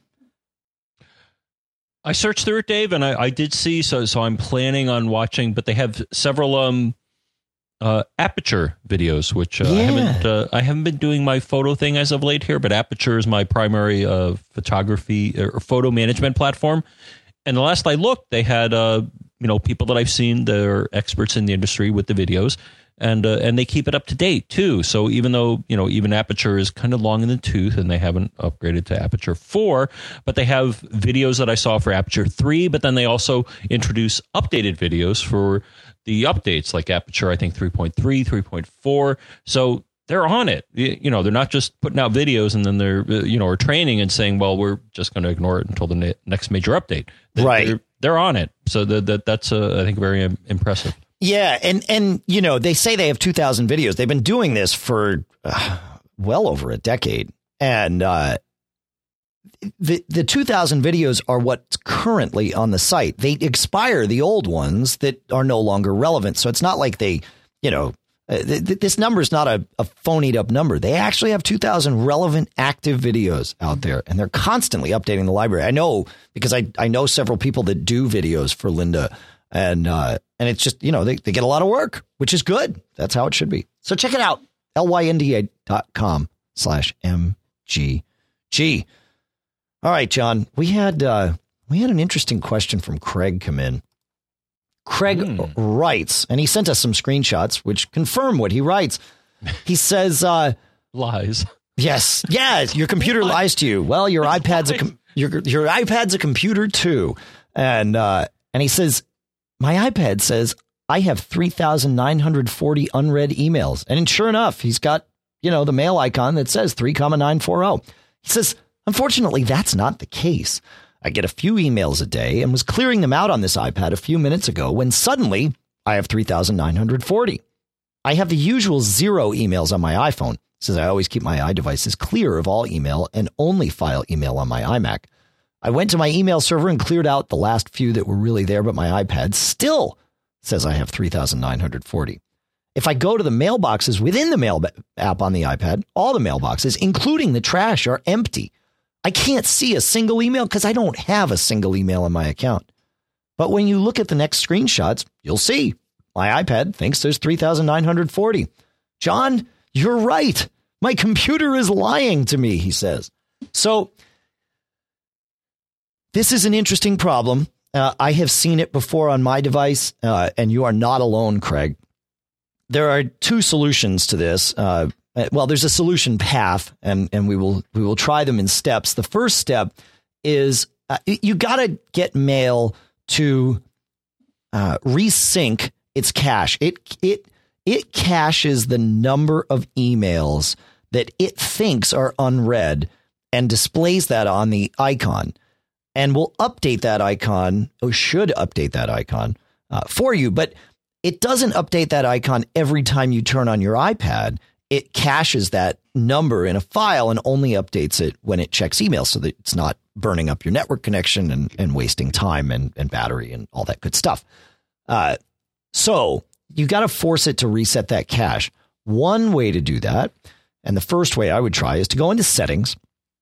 I searched through it, Dave, and I, I did see, so so I'm planning on watching, but they have several um Uh, Aperture videos, which uh, yeah. I haven't uh, I haven't been doing my photo thing as of late here, but Aperture is my primary uh, photography or photo management platform. And the last I looked, they had uh, you know people that I've seen that are experts in the industry with the videos, and uh, and they keep it up to date too. So even though you know even Aperture is kind of long in the tooth, and they haven't upgraded to Aperture four, but they have videos that I saw for Aperture three. But then they also introduce updated videos for the updates like Aperture, I think three point three, three point four. So they're on it. You know, they're not just putting out videos and then they're, you know, or training and saying, well, we're just going to ignore it until the ne- next major update. They're, right. They're, they're on it. So that that that's, uh, I think, very um, impressive. Yeah. And, and, you know, they say they have two thousand videos. They've been doing this for uh, well over a decade. And, uh, The the two thousand videos are what's currently on the site. They expire the old ones that are no longer relevant. So it's not like they, you know, uh, th- th- this number is not a, a phonied up number. They actually have two thousand relevant active videos out there, and they're constantly updating the library. I know because I, I know several people that do videos for Lynda, and uh, and it's just, you know, they, they get a lot of work, which is good. That's how it should be. So check it out. L Y N D A dot com slash M G G. All right, John, we had uh, we had an interesting question from Craig come in. Craig mm. writes, and he sent us some screenshots, which confirm what he writes. He says, uh, lies. Yes. Yeah. Your computer lies to you. Well, your That's iPad's lies. a com- your your iPad's a computer, too. And uh, and he says, my iPad says I have three thousand nine hundred forty unread emails. And sure enough, he's got, you know, the mail icon that says three comma nine forty. He says, unfortunately, that's not the case. I get a few emails a day and was clearing them out on this iPad a few minutes ago when suddenly I have three thousand nine hundred forty. I have the usual zero emails on my iPhone, since I always keep my iDevices clear of all email and only file email on my iMac. I went to my email server and cleared out the last few that were really there, but my iPad still says I have three thousand nine hundred forty. If I go to the mailboxes within the mail app on the iPad, all the mailboxes, including the trash, are empty. I can't see a single email because I don't have a single email in my account. But when you look at the next screenshots, you'll see my iPad thinks there's three thousand nine hundred forty. John, you're right. My computer is lying to me, he says. So this is an interesting problem. Uh, I have seen it before on my device, uh, and you are not alone, Craig. There are two solutions to this. Uh, well, there's a solution path, and, and we will we will try them in steps. The first step is uh, you got to get mail to uh, resync its cache. It it it caches the number of emails that it thinks are unread and displays that on the icon, and will update that icon, or should update that icon uh, for you. But it doesn't update that icon every time you turn on your iPad. It caches that number in a file and only updates it when it checks email, so that it's not burning up your network connection and, and wasting time and, and battery and all that good stuff. Uh, so you got to force it to reset that cache. One way to do that, and the first way I would try, is to go into settings,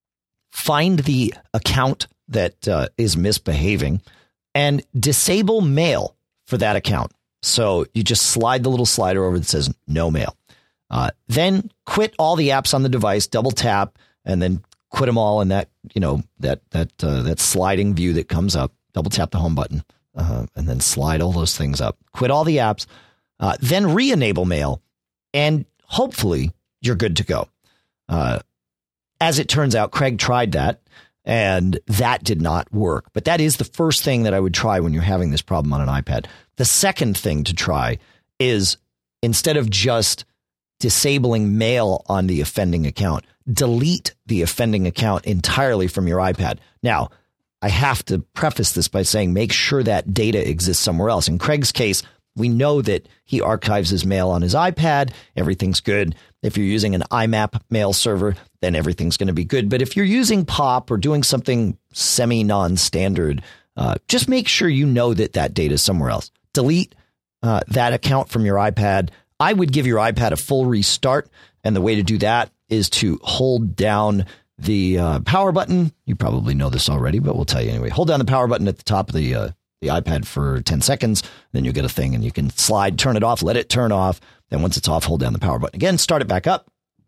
find the account that uh, is misbehaving, and disable mail for that account. So you just slide the little slider over that says no mail. Uh, then quit all the apps on the device, double tap, and then quit them all in that, you know, that that uh, that sliding view that comes up. Double tap the home button, uh, and then slide all those things up. Quit all the apps, uh, then re-enable mail, and hopefully you're good to go. Uh, as it turns out, Craig tried that, and that did not work. But that is the first thing that I would try when you're having this problem on an iPad. The second thing to try is, instead of just disabling mail on the offending account, delete the offending account entirely from your iPad. Now, I have to preface this by saying make sure that data exists somewhere else. In Craig's case, we know that he archives his mail on his iPad. Everything's good. If you're using an I MAP mail server, then everything's going to be good. But if you're using POP or doing something semi-non-standard, uh, just make sure you know that that data is somewhere else. Delete uh, that account from your iPad. I would give your iPad a full restart. And the way to do that is to hold down the uh, power button. You probably know this already, but we'll tell you anyway. Hold down the power button at the top of the uh, the iPad for ten seconds. Then you'll get a thing, and you can slide, turn it off, let it turn off. Then once it's off, hold down the power button again, start it back up,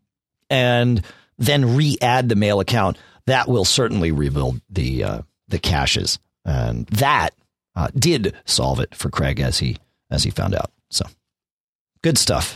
and then re-add the mail account. That will certainly rebuild the uh, the caches. And that uh, did solve it for Craig, as he as he found out. So good stuff.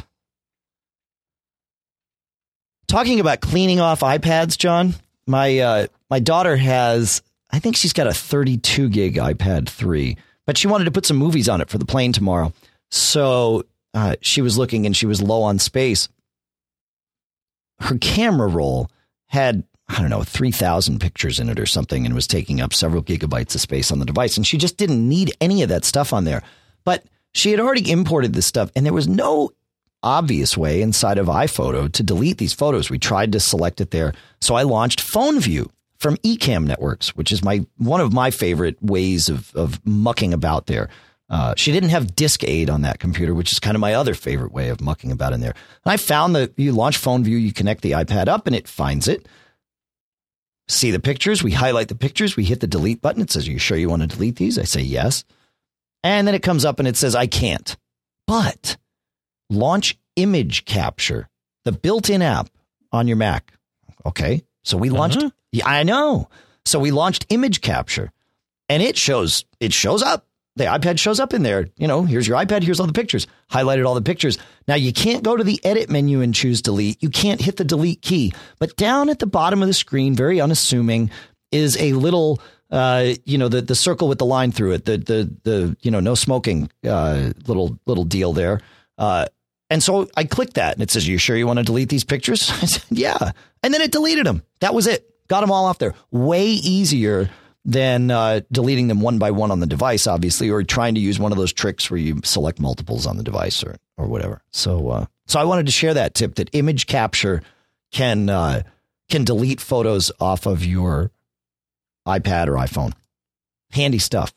Talking about cleaning off iPads, John, my uh, my daughter has, I think she's got a thirty-two gig iPad three, but she wanted to put some movies on it for the plane tomorrow. So uh, she was looking, and she was low on space. Her camera roll had, I don't know, three thousand pictures in it or something, and was taking up several gigabytes of space on the device. And she just didn't need any of that stuff on there. But she had already imported this stuff, and there was no obvious way inside of iPhoto to delete these photos. We tried to select it there. So I launched Phone View from Ecamm Networks, which is my one of my favorite ways of, of mucking about there. Uh, she didn't have Disk Aid on that computer, which is kind of my other favorite way of mucking about in there. And I found that you launch Phone View, you connect the iPad up, and it finds it. See the pictures. We highlight the pictures. We hit the delete button. It says, are you sure you want to delete these? I say yes. And then it comes up and it says, I can't. But launch Image Capture, the built-in app on your Mac. Okay. So we launched. Uh-huh. Yeah, I know. So we launched Image Capture, and it shows, it shows up. The iPad shows up in there. You know, here's your iPad. Here's all the pictures. Highlighted all the pictures. Now, you can't go to the edit menu and choose delete. You can't hit the delete key. But down at the bottom of the screen, very unassuming, is a little, uh, you know, the, the circle with the line through it. The, the, the you know, no smoking uh, little, little deal there. Uh, and so I clicked that, and it says, are you sure you want to delete these pictures? I said, yeah. And then it deleted them. That was it. Got them all off there. Way easier than uh, deleting them one by one on the device, obviously, or trying to use one of those tricks where you select multiples on the device or or whatever. So uh, so I wanted to share that tip, that Image Capture can uh, can delete photos off of your iPad or iPhone. Handy stuff.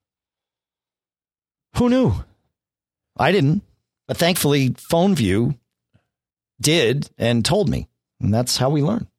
Who knew? I didn't. But thankfully, PhoneView did and told me. And that's how we learn.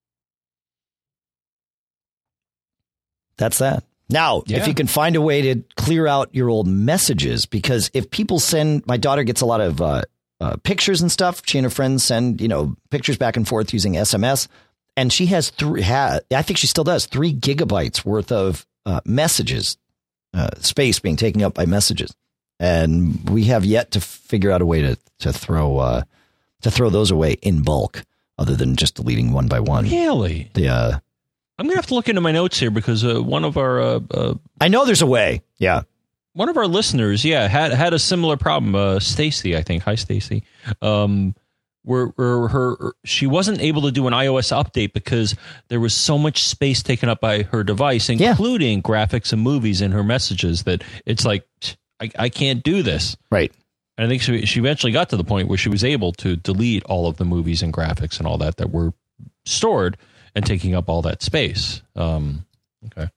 That's that. Now, yeah. If you can find a way to clear out your old messages, because if people send, my daughter gets a lot of uh, uh, pictures and stuff. She and her friends send, you know, pictures back and forth using S M S. And she has three, ha- I think she still does, three gigabytes worth of uh, messages, uh, space being taken up by messages. And we have yet to figure out a way to, to throw uh, to throw those away in bulk, other than just deleting one by one. Really? The, uh, I'm going to have to look into my notes here because uh, one of our... Uh, uh, I know there's a way. Yeah. One of our listeners, yeah, had had a similar problem. Uh, Stacy, I think. Hi, Stacy. Um, where, where her she wasn't able to do an iOS update because there was so much space taken up by her device, including yeah. graphics and movies in her messages, that it's like, I, I can't do this. Right. And I think she, she eventually got to the point where she was able to delete all of the movies and graphics and all that that were stored and taking up all that space. Um, okay.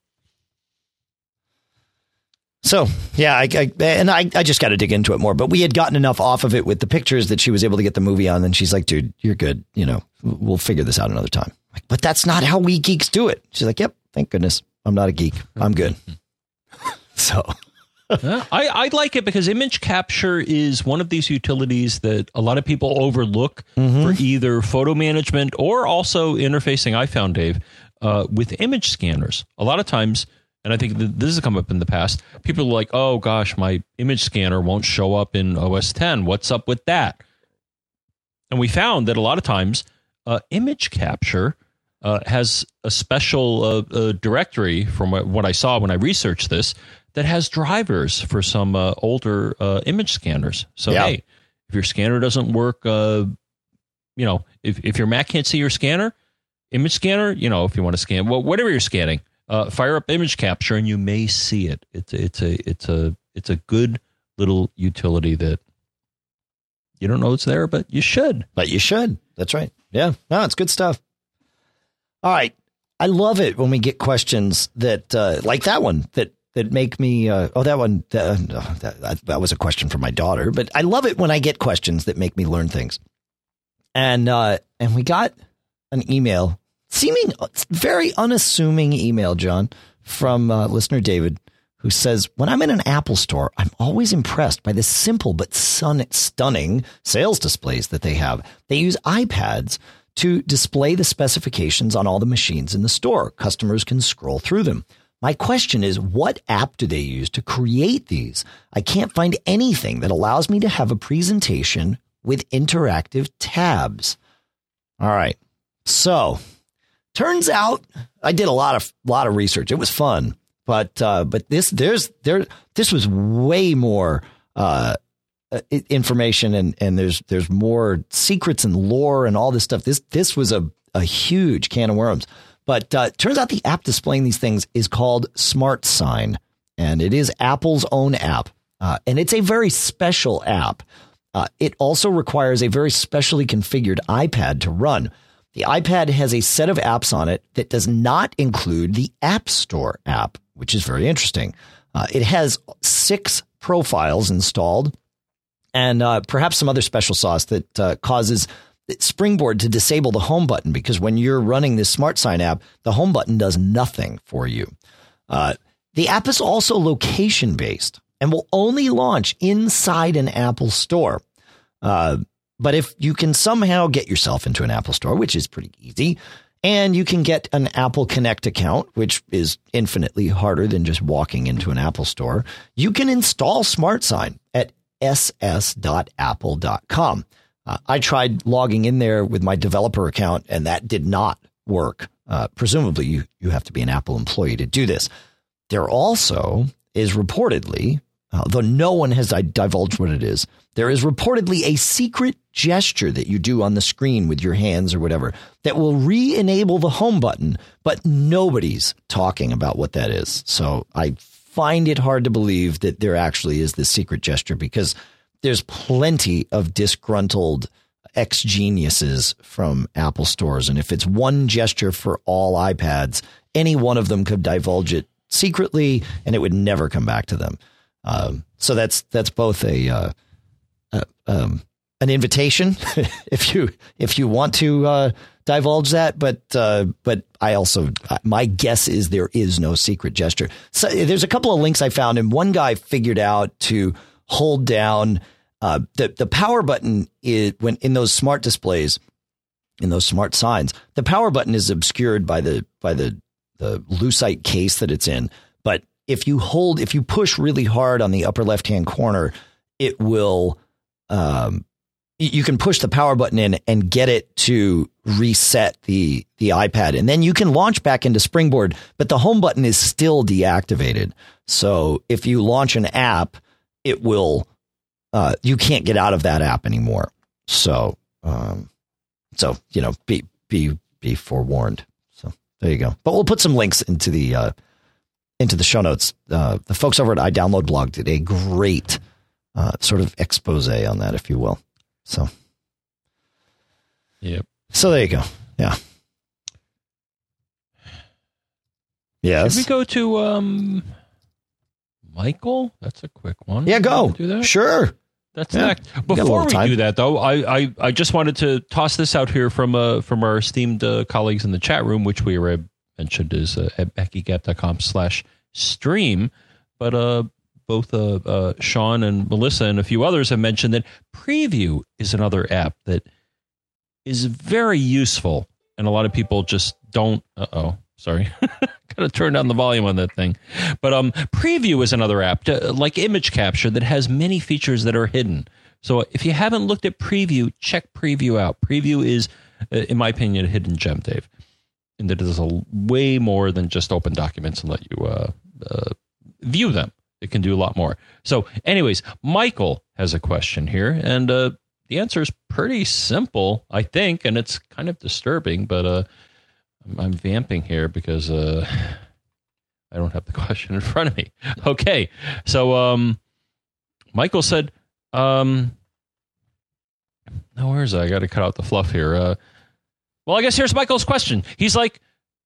So, yeah, I, I, and I, I just got to dig into it more. But we had gotten enough off of it with the pictures that she was able to get the movie on. And she's like, dude, you're good. You know, we'll figure this out another time. Like, but that's not how we geeks do it. She's like, yep, thank goodness. I'm not a geek. I'm good. So... I, I like it because image capture is one of these utilities that a lot of people overlook mm-hmm. for either photo management or also interfacing. I found, Dave, uh, with image scanners. A lot of times, and I think that this has come up in the past, people are like, oh, gosh, my image scanner won't show up in O S ten. What's up with that? And we found that a lot of times uh, image capture uh, has a special uh, uh, directory from what, what I saw when I researched this that has drivers for some uh, older uh, image scanners. So, yeah. hey, if your scanner doesn't work, uh, you know, if, if your Mac can't see your scanner, image scanner, you know, if you want to scan, well, whatever you're scanning, uh, fire up image capture and you may see it. It's it's a it's a it's a good little utility that you don't know it's there, but you should. But you should. That's right. Yeah. No, it's good stuff. All right. I love it when we get questions that uh, like that one that. That make me, uh, oh, that one, uh, that, that was a question from my daughter, but I love it when I get questions that make me learn things. And, uh, and we got an email, seeming very unassuming email, John, from uh, listener David, who says, when I'm in an Apple store, I'm always impressed by the simple but sun- stunning sales displays that they have. They use iPads to display the specifications on all the machines in the store. Customers can scroll through them. My question is, what app do they use to create these? I can't find anything that allows me to have a presentation with interactive tabs. All right. So turns out I did a lot of lot of research. It was fun, but uh, but this there's there this was way more uh, information and and there's there's more secrets and lore and all this stuff. This this was a a huge can of worms. But uh, turns out the app displaying these things is called SmartSign, and it is Apple's own app. Uh, and it's a very special app. Uh, it also requires a very specially configured iPad to run. The iPad has a set of apps on it that does not include the App Store app, which is very interesting. Uh, it has six profiles installed and uh, perhaps some other special sauce that uh, causes Springboard to disable the home button, because when you're running this SmartSign app, the home button does nothing for you. Uh, the app is also location based and will only launch inside an Apple store. Uh, but if you can somehow get yourself into an Apple store, which is pretty easy, and you can get an Apple Connect account, which is infinitely harder than just walking into an Apple store, you can install SmartSign at s s dot apple dot com. Uh, I tried logging in there with my developer account, and that did not work. Uh, presumably, you, you have to be an Apple employee to do this. There also is reportedly, uh, though no one has divulged what it is, there is reportedly a secret gesture that you do on the screen with your hands or whatever that will re-enable the home button, but nobody's talking about what that is. So I find it hard to believe that there actually is this secret gesture, because there's plenty of disgruntled ex-geniuses from Apple stores. And if it's one gesture for all iPads, any one of them could divulge it secretly, and it would never come back to them. Um, so that's that's both a uh, uh, um, an invitation if you if you want to uh, divulge that, but uh, but I also my guess is there is no secret gesture. So there's a couple of links I found, and one guy figured out to hold down uh, the the power button is when in those smart displays, in those smart signs, the power button is obscured by the by the the lucite case that it's in, but if you hold, if you push really hard on the upper left-hand corner, it will, um, you can push the power button in and get it to reset the, the iPad. And then you can launch back into Springboard, but the home button is still deactivated. So if you launch an app, it will, uh, you can't get out of that app anymore. So, um, so, you know, be, be, be forewarned. So there you go. But we'll put some links into the, uh, into the show notes. Uh, the folks over at iDownload Blog did a great uh, sort of expose on that, if you will. So, yep. So there you go. Yeah. Yes. Should we go to um, Michael? That's a quick one. Yeah, go. Do that? Sure. That's yeah. next. Before we time. do that, though, I, I, I just wanted to toss this out here from uh, from our esteemed uh, colleagues in the chat room, which we were mentioned is uh, at beckygap.com slash stream. But uh, both uh, uh, Sean and Melissa and a few others have mentioned that Preview is another app that is very useful. And a lot of people just don't. Uh-oh. Sorry. Got to turn down the volume on that thing. But um, Preview is another app to, like image capture that has many features that are hidden. So if you haven't looked at Preview, check Preview out. Preview is, in my opinion, a hidden gem, Dave. And that it does a way more than just open documents and let you uh, uh, view them. It can do a lot more. So anyways, Michael has a question here, and uh, the answer is pretty simple, I think, and it's kind of disturbing, but uh, I'm, I'm vamping here because uh, I don't have the question in front of me. Okay, so um, Michael said, um, no, where is it? I got to cut out the fluff here. Uh, Well, I guess here's Michael's question. He's like,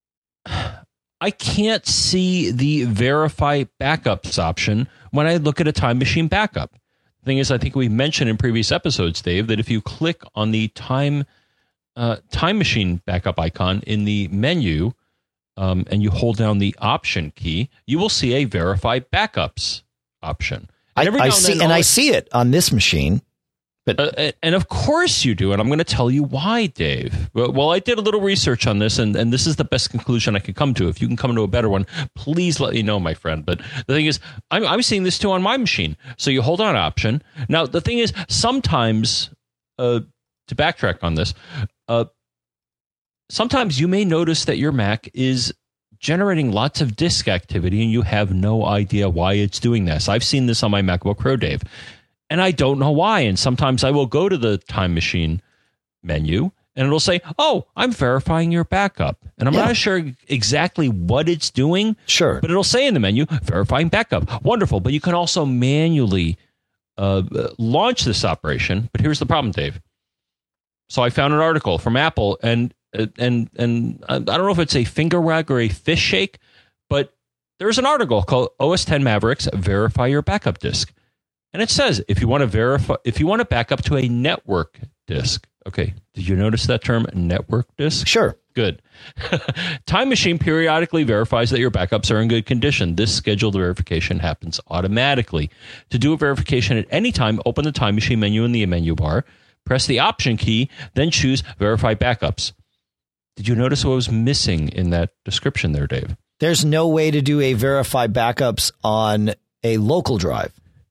I can't see the verify backups option when I look at a Time Machine backup. The thing is, I think we mentioned in previous episodes, Dave, that if you click on the Time uh, Time Machine backup icon in the menu um, and you hold down the Option key, you will see a verify backups option. And I, I see, and, and I see it on this machine. But, uh, and of course you do, and I'm going to tell you why, Dave. Well, I did a little research on this, and, and this is the best conclusion I could come to. If you can come to a better one, please let me know, my friend. But the thing is, I'm, I'm seeing this too on my machine. So you hold on Option. Now, the thing is, sometimes, uh, to backtrack on this, uh, sometimes you may notice that your Mac is generating lots of disk activity, and you have no idea why it's doing this. I've seen this on my MacBook Pro, Dave. And I don't know why. And sometimes I will go to the Time Machine menu and it'll say, oh, I'm verifying your backup. And I'm yeah. not sure exactly what it's doing. Sure. But it'll say in the menu, verifying backup. Wonderful. But you can also manually uh, launch this operation. But here's the problem, Dave. So I found an article from Apple, and and and I don't know if it's a finger wag or a fish shake, but there's an article called O S X Mavericks Verify Your Backup Disk. And it says, if you want to verify, if you want to back up to a network disk. Okay. Did you notice that term, network disk? Sure. Good. Time Machine periodically verifies that your backups are in good condition. This scheduled verification happens automatically. To do a verification at any time, open the Time Machine menu in the menu bar, press the Option key, then choose Verify Backups. Did you notice what was missing in that description there, Dave? There's no way to do a Verify Backups on a local drive.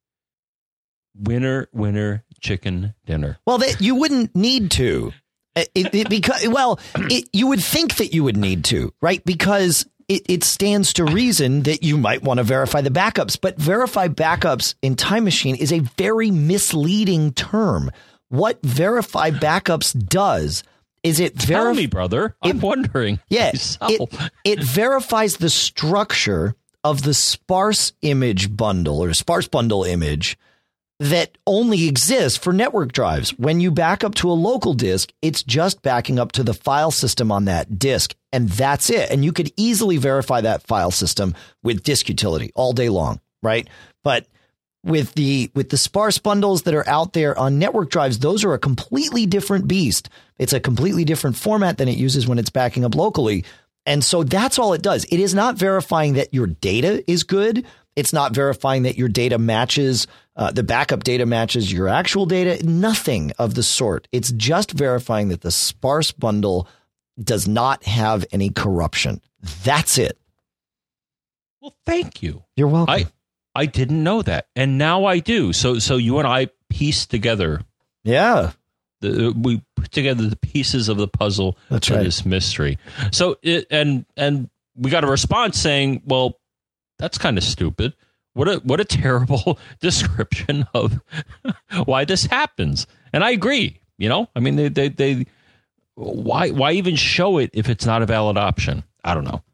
Winner, winner, chicken dinner. Well, they, you wouldn't need to, it, it, because well, it, you would think that you would need to, right? Because it, it stands to reason that you might want to verify the backups. But verify backups in Time Machine is a very misleading term. What verify backups does is it Tell verify. me, brother. I'm it, wondering. Yeah, it, it verifies the structure of the sparse image bundle or sparse bundle image that only exists for network drives. When you back up to a local disk, it's just backing up to the file system on that disk, and that's it. And you could easily verify that file system with disk utility all day long, right? But with the with the sparse bundles that are out there on network drives, those are a completely different beast. It's a completely different format than it uses when it's backing up locally. And so that's all it does. It is not verifying that your data is good. It's not verifying that your data matches, uh, the backup data matches your actual data. Nothing of the sort. It's just verifying that the sparse bundle does not have any corruption. That's it. Well, thank you. You're welcome. I, I didn't know that, and now I do. So, so you and I pieced together. Yeah, the, we put together the pieces of the puzzle That's to right. this mystery. So, it, and and we got a response saying, "Well, that's kind of stupid. What a what a terrible description of why this happens." And I agree. You know, I mean, they they they why why even show it if it's not a valid option? I don't know.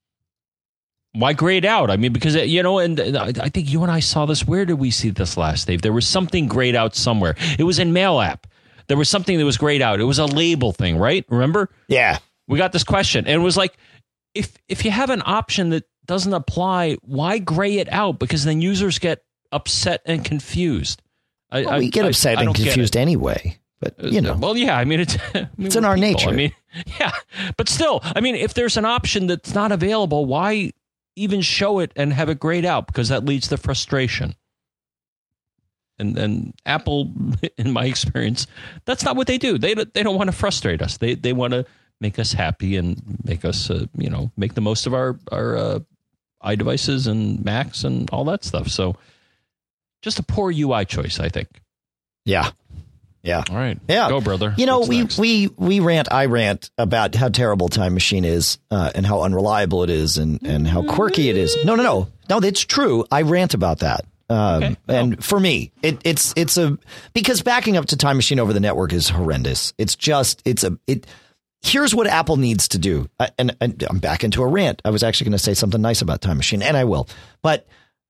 Why grayed out? I mean, because, you know, and I think you and I saw this. Where did we see this last, Dave? There was something grayed out somewhere. It was in Mail App. There was something that was grayed out. It was a label thing, right? Remember? Yeah. We got this question, and it was like, if if you have an option that doesn't apply, why gray it out? Because then users get upset and confused. I, Well, we I, get upset I, I and don't confused anyway. But, you know. Well, yeah, I mean, it's, I mean, it's in our people. nature. I mean, yeah, but still, I mean, if there's an option that's not available, why even show it and have it grayed out? Because that leads to frustration. And and Apple, in my experience, that's not what they do. They they don't want to frustrate us. They they want to make us happy and make us, uh, you know, make the most of our our uh, iDevices and Macs and all that stuff. So, just a poor U I choice, I think. Yeah. Yeah. All right. Yeah. Go, brother. You know, What's we, next? we, we rant, I rant about how terrible Time Machine is uh, and how unreliable it is and, and how quirky it is. No, no, no. No, that's true. I rant about that. Um, Okay. And for me, it, it's it's a because backing up to Time Machine over the network is horrendous. It's just it's a it. Here's what Apple needs to do. I, and, and I'm back into a rant. I was actually going to say something nice about Time Machine, and I will. But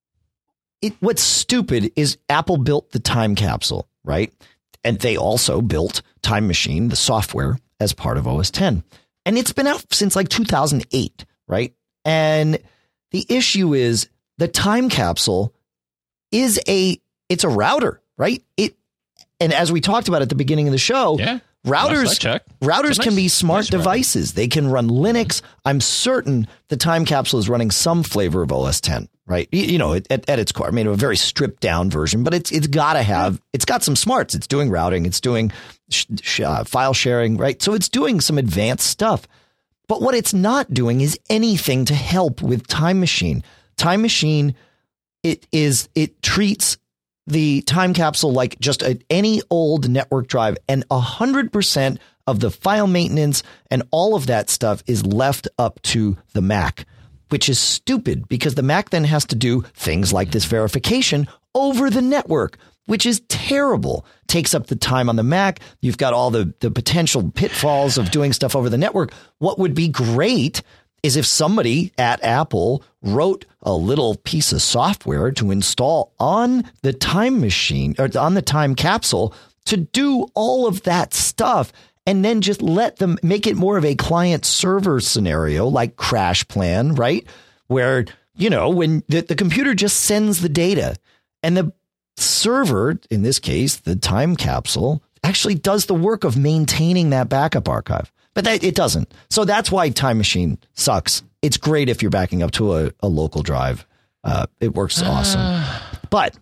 it, what's stupid is Apple built the time capsule, right? And they also built Time Machine, the software, as part of O S ten. And it's been out since like two thousand eight, right? And the issue is the time capsule is a, it's a router, right? It, and as we talked about at the beginning of the show, Yeah. routers, routers It's a can nice- be smart nice router. devices. They can run Linux. I'm certain the time capsule is running some flavor of O S ten, right? You, you know, at, at its core, I mean, a very stripped down version, but it's, it's got to have, it's got some smarts. It's doing routing. It's doing sh- sh- uh, file sharing, right? So it's doing some advanced stuff. But what it's not doing is anything to help with Time Machine. Time Machine, it is, it treats the time capsule like just a, any old network drive, and a hundred percent of the file maintenance and all of that stuff is left up to the Mac, which is stupid because the Mac then has to do things like this verification over the network, which is terrible. Takes up the time on the Mac. You've got all the, the potential pitfalls of doing stuff over the network. What would be great is if somebody at Apple wrote a little piece of software to install on the Time Machine or on the time capsule to do all of that stuff, and then just let them make it more of a client server scenario like Crash Plan, right? Where, you know, when the, the computer just sends the data and the server, in this case, the time capsule, actually does the work of maintaining that backup archive. But that, it doesn't. So that's why Time Machine sucks. It's great if you're backing up to a, a local drive. Uh, it works awesome. Uh, but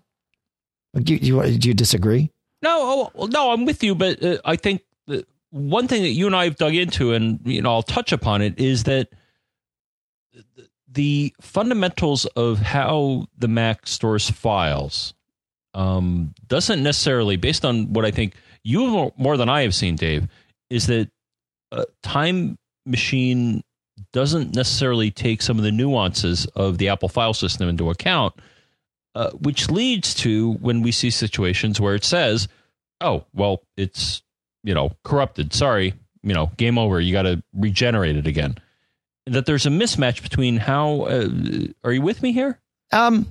do you, you, do you disagree? No, oh, no, I'm with you. But uh, I think the one thing that you and I have dug into, and you know, I'll touch upon it, is that the fundamentals of how the Mac stores files um, doesn't necessarily, based on what I think you more, more than I have seen, Dave, is that Uh, Time Machine doesn't necessarily take some of the nuances of the Apple file system into account, uh, which leads to when we see situations where it says, oh, well, it's, you know, corrupted. Sorry, you know, game over. You got to regenerate it again. That there's a mismatch between how, uh, are you with me here? Um,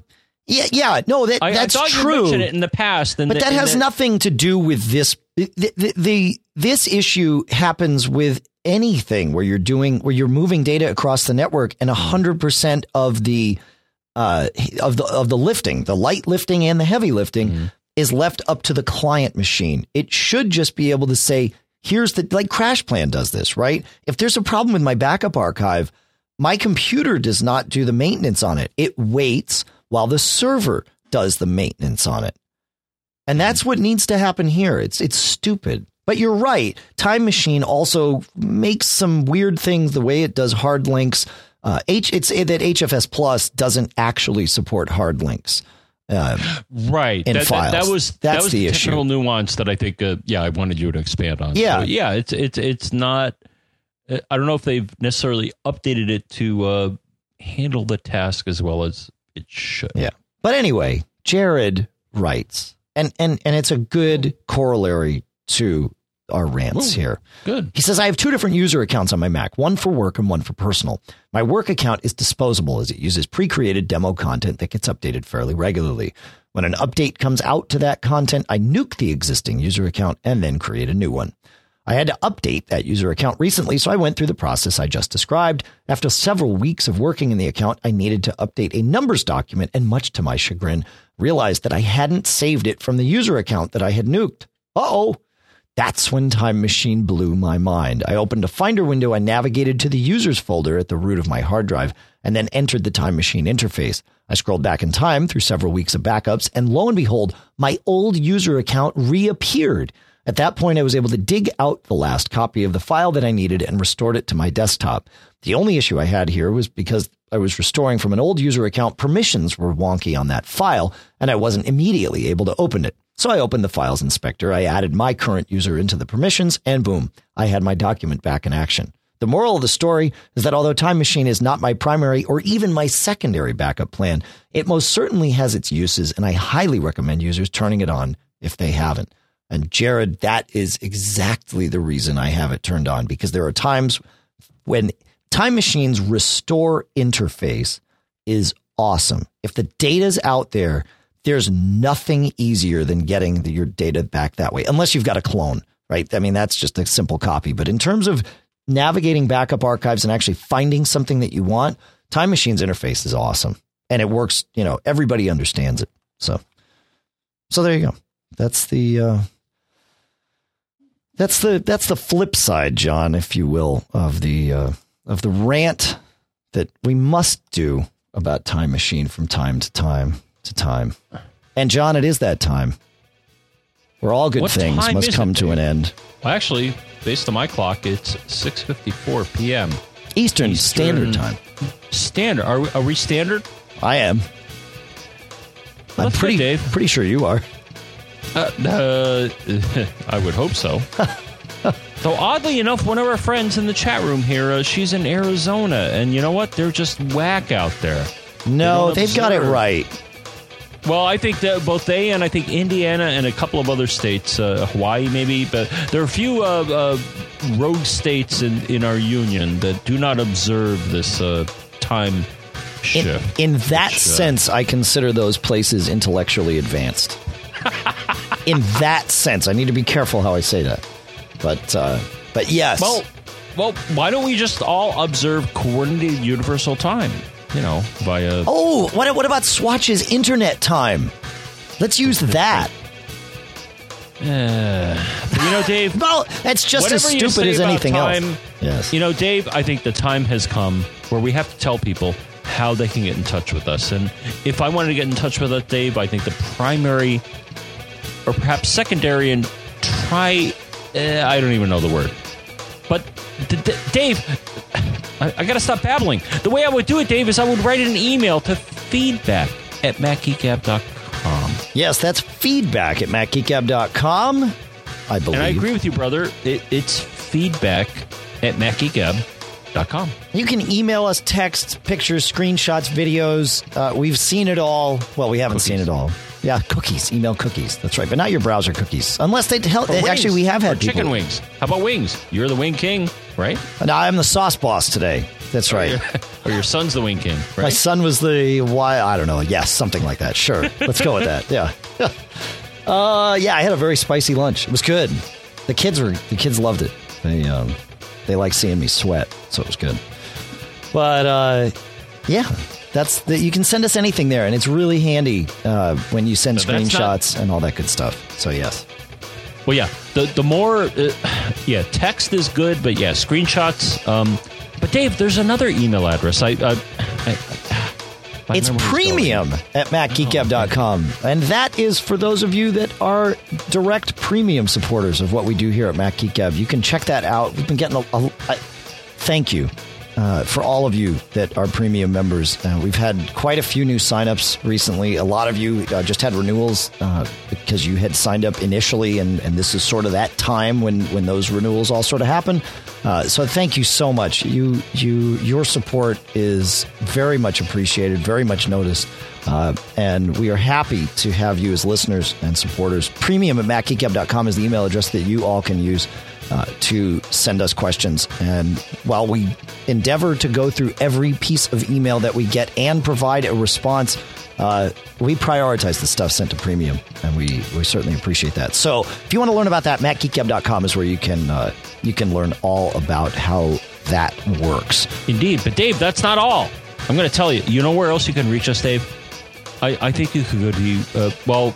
Yeah, yeah, no, that I, that's I thought true. You mentioned it in the past, and but the, that and has the, nothing to do with this. The, the, the this issue happens with anything where you're doing where you're moving data across the network, and a hundred percent of the uh, of the of the lifting, the light lifting and the heavy lifting, mm-hmm. is left up to the client machine. It should just be able to say, here's the like CrashPlan does this, right? If there's a problem with my backup archive, my computer does not do the maintenance on it. It waits while the server does the maintenance on it. And that's what needs to happen here. It's it's stupid. But you're right. Time Machine also makes some weird things the way it does hard links. Uh, H, it's that H F S Plus doesn't actually support hard links. Uh, right. In that, files. That, that was that's that was the the issue. technical nuance that I think. Uh, yeah, I wanted you to expand on. Yeah. So, yeah. It's it's it's not. I don't know if they've necessarily updated it to uh, handle the task as well as it should. Yeah. But anyway, Jared writes, and and and it's a good corollary to our rants Ooh, here. Good. He says, I have two different user accounts on my Mac, one for work and one for personal. My work account is disposable as it uses pre-created demo content that gets updated fairly regularly. When an update comes out to that content, I nuke the existing user account and then create a new one. I had to update that user account recently, so I went through the process I just described. After several weeks of working in the account, I needed to update a numbers document, and much to my chagrin, realized that I hadn't saved it from the user account that I had nuked. Uh-oh. That's when Time Machine blew my mind. I opened a Finder window and navigated to the users folder at the root of my hard drive, and then entered the Time Machine interface. I scrolled back in time through several weeks of backups, and lo and behold, my old user account reappeared. At that point, I was able to dig out the last copy of the file that I needed and restored it to my desktop. The only issue I had here was because I was restoring from an old user account, permissions were wonky on that file, and I wasn't immediately able to open it. So I opened the files inspector, I added my current user into the permissions, and boom, I had my document back in action. The moral of the story is that although Time Machine is not my primary or even my secondary backup plan, it most certainly has its uses, and I highly recommend users turning it on if they haven't. And Jared, that is exactly the reason I have it turned on, because there are times when Time Machine's restore interface is awesome. If the data's out there, there's nothing easier than getting the, your data back that way, unless you've got a clone, right? I mean, that's just a simple copy. But in terms of navigating backup archives and actually finding something that you want, Time Machine's interface is awesome. And it works, you know, everybody understands it. So, so there you go. That's the, uh, that's the, that's the flip side, John, if you will, of the, uh, of the rant that we must do about Time Machine from time to time to time. And John, it is that time where all good what things must come to an end. Well, actually, based on my clock, it's six fifty-four p.m. Eastern, Eastern Standard Time. Standard. Are we, are we standard? I am. Well, I'm pretty, good, Dave. pretty sure you are. Uh, uh, I would hope so. Though oddly enough, one of our friends in the chat room here, uh, she's in Arizona, and you know what? They're just whack out there. No, they they've got it right. Well, I think that both they and I think Indiana and a couple of other states, uh, Hawaii maybe, but there are a few uh, uh, rogue states in, in our union that do not observe this uh, time shift. In, in that which, uh, sense, I consider those places intellectually advanced. In that sense, I need to be careful how I say that. But uh, but yes. Well, well, why don't we just all observe coordinated universal time? You know, via. Oh, what what about Swatch's internet time? Let's use that. Uh, but you know, Dave. Well, that's just as stupid as anything time, else. Yes. You know, Dave, I think the time has come where we have to tell people how they can get in touch with us. And if I wanted to get in touch with us, Dave, I think the primary or perhaps secondary and try, uh, I don't even know the word. But, d- d- Dave, I, I got to stop babbling. The way I would do it, Dave, is I would write an email to feedback at mac geek gab dot com. Yes, that's feedback at mac geek gab dot com, I believe. And I agree with you, brother. It, it's feedback at mac geek gab dot com. You can email us texts, pictures, screenshots, videos. Uh, we've seen it all. Well, we haven't Cookies. seen it all. Yeah, cookies, email cookies. That's right, but not your browser cookies. Unless they help. Actually, we have had or people. chicken wings. How about wings? You're the wing king, right? No, I'm the sauce boss today. That's right. Or your son's the Wing King, right? My son was the why I don't know. Yes, something like that. Sure, let's go with that. Yeah, uh, yeah. I had a very spicy lunch. It was good. The kids were the kids loved it. They um, they like seeing me sweat, so it was good. But uh, yeah, that's the, you can send us anything there, and it's really handy uh, when you send But that's screenshots not- and all that good stuff. So yes. Well, yeah, the the more, uh, yeah, text is good, but yeah, screenshots. Um, but Dave, there's another email address. I, uh, I, I my It's memory's premium going. at mac geek gab dot com. And that is for those of you that are direct premium supporters of what we do here at Mac Geek Gab. You can check that out. We've been getting a, a, a thank you uh, for all of you that are premium members. Uh, we've had quite a few new signups recently. A lot of you uh, just had renewals uh, because you had signed up initially, and, and this is sort of that time when, when those renewals all sort of happen. Uh, so thank you so much. You, you, your support is very much appreciated, very much noticed, uh, and we are happy to have you as listeners and supporters. Premium at mac geek gab dot com is the email address that you all can use uh, to send us questions. And while we endeavor to go through every piece of email that we get and provide a response, Uh, we prioritize the stuff sent to premium, and we, we certainly appreciate that. So if you want to learn about that, mac geek gab dot com is where you can uh, you can learn all about how that works. Indeed, but Dave, that's not all. I'm going to tell you. You know where else you can reach us, Dave? I, I think you could go to, uh, well,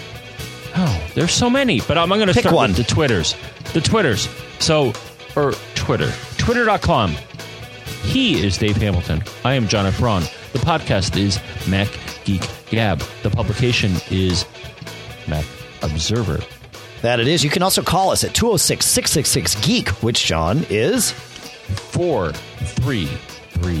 oh, there's so many, but I'm, I'm going to Pick start one. with the Twitters. The Twitters. So, or Twitter. Twitter dot com. He is Dave Hamilton. I am John F. Braun. The podcast is Mac Geek Gab. The publication is Mac Observer. That it is. You can also call us at two oh six, six six six, geek, which, John, is Four, three, three,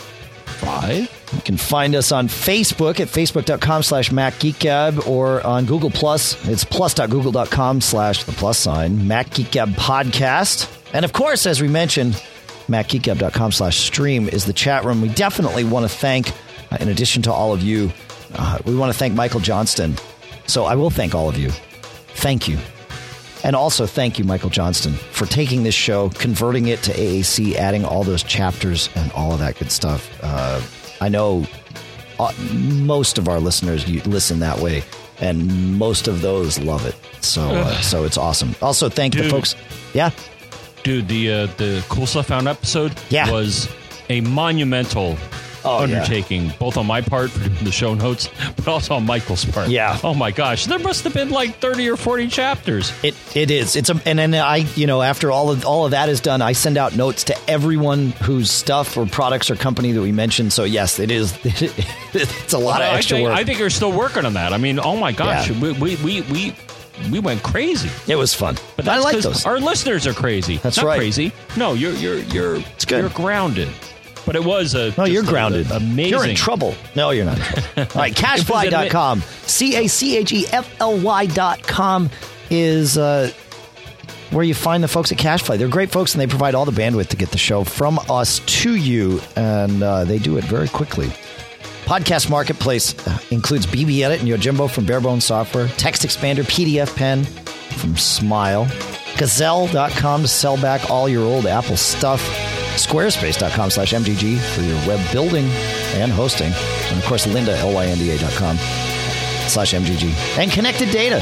five. You can find us on Facebook at facebook dot com slash Mac Geek Gab, or on Google Plus. It's plus dot google dot com slash the plus sign Mac Geek Gab podcast. And of course, as we mentioned, mac geek gab dot com slash stream is the chat room. We definitely want to thank, uh, in addition to all of you, uh, we want to thank Michael Johnston. So I will thank all of you. Thank you. And also thank you, Michael Johnston, for taking this show, converting it to A A C, adding all those chapters and all of that good stuff. Uh, I know uh, most of our listeners listen that way, and most of those love it. So, uh, so it's awesome. Also, thank Dude. the folks. Yeah. Dude, the uh, the Cool Stuff Found episode Yeah. was a monumental Oh, undertaking, both on my part for doing the show notes, but also on Michael's part. Yeah. Oh my gosh, there must have been like thirty or forty chapters. It it is. It's a and then I you know after all of all of that is done, I send out notes to everyone whose stuff or products or company that we mentioned. So yes, it is. It's a lot of I extra think, work. I think you're still working on that. I mean, oh my gosh, Yeah. we, we we we we went crazy. It was fun, But I that's like 'cause those. Our listeners are crazy. That's Not right. crazy. No, you're you're you're It's good. you're grounded. But it was a No, just you're a- grounded. a- amazing. You're in trouble. No, you're not. All right, cashfly dot com. C A C H E F L Y dot com is uh, where you find the folks at Cashfly. They're great folks, and they provide all the bandwidth to get the show from us to you, and uh, they do it very quickly. Podcast Marketplace uh, includes B B Edit and Yojimbo from Barebone Software, Text Expander, P D F Pen from Smile, Gazelle dot com to sell back all your old Apple stuff, Squarespace dot com slash M G G for your web building and hosting, and of course Lynda, L Y N D A dot com slash M G G, and Connected Data.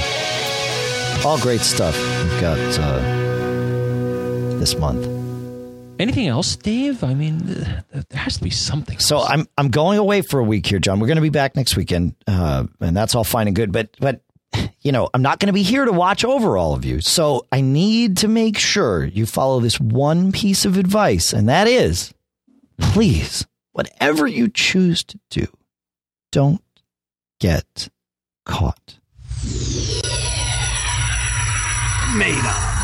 All great stuff we've got uh, this month. Anything else, Dave? I mean, there has to be something. So else. I'm I'm going away for a week here, John. We're going to be back next weekend, uh, and that's all fine and good. But but you know, I'm not going to be here to watch over all of you. So I need to make sure you follow this one piece of advice, and that is, please, whatever you choose to do, don't get caught. Made up.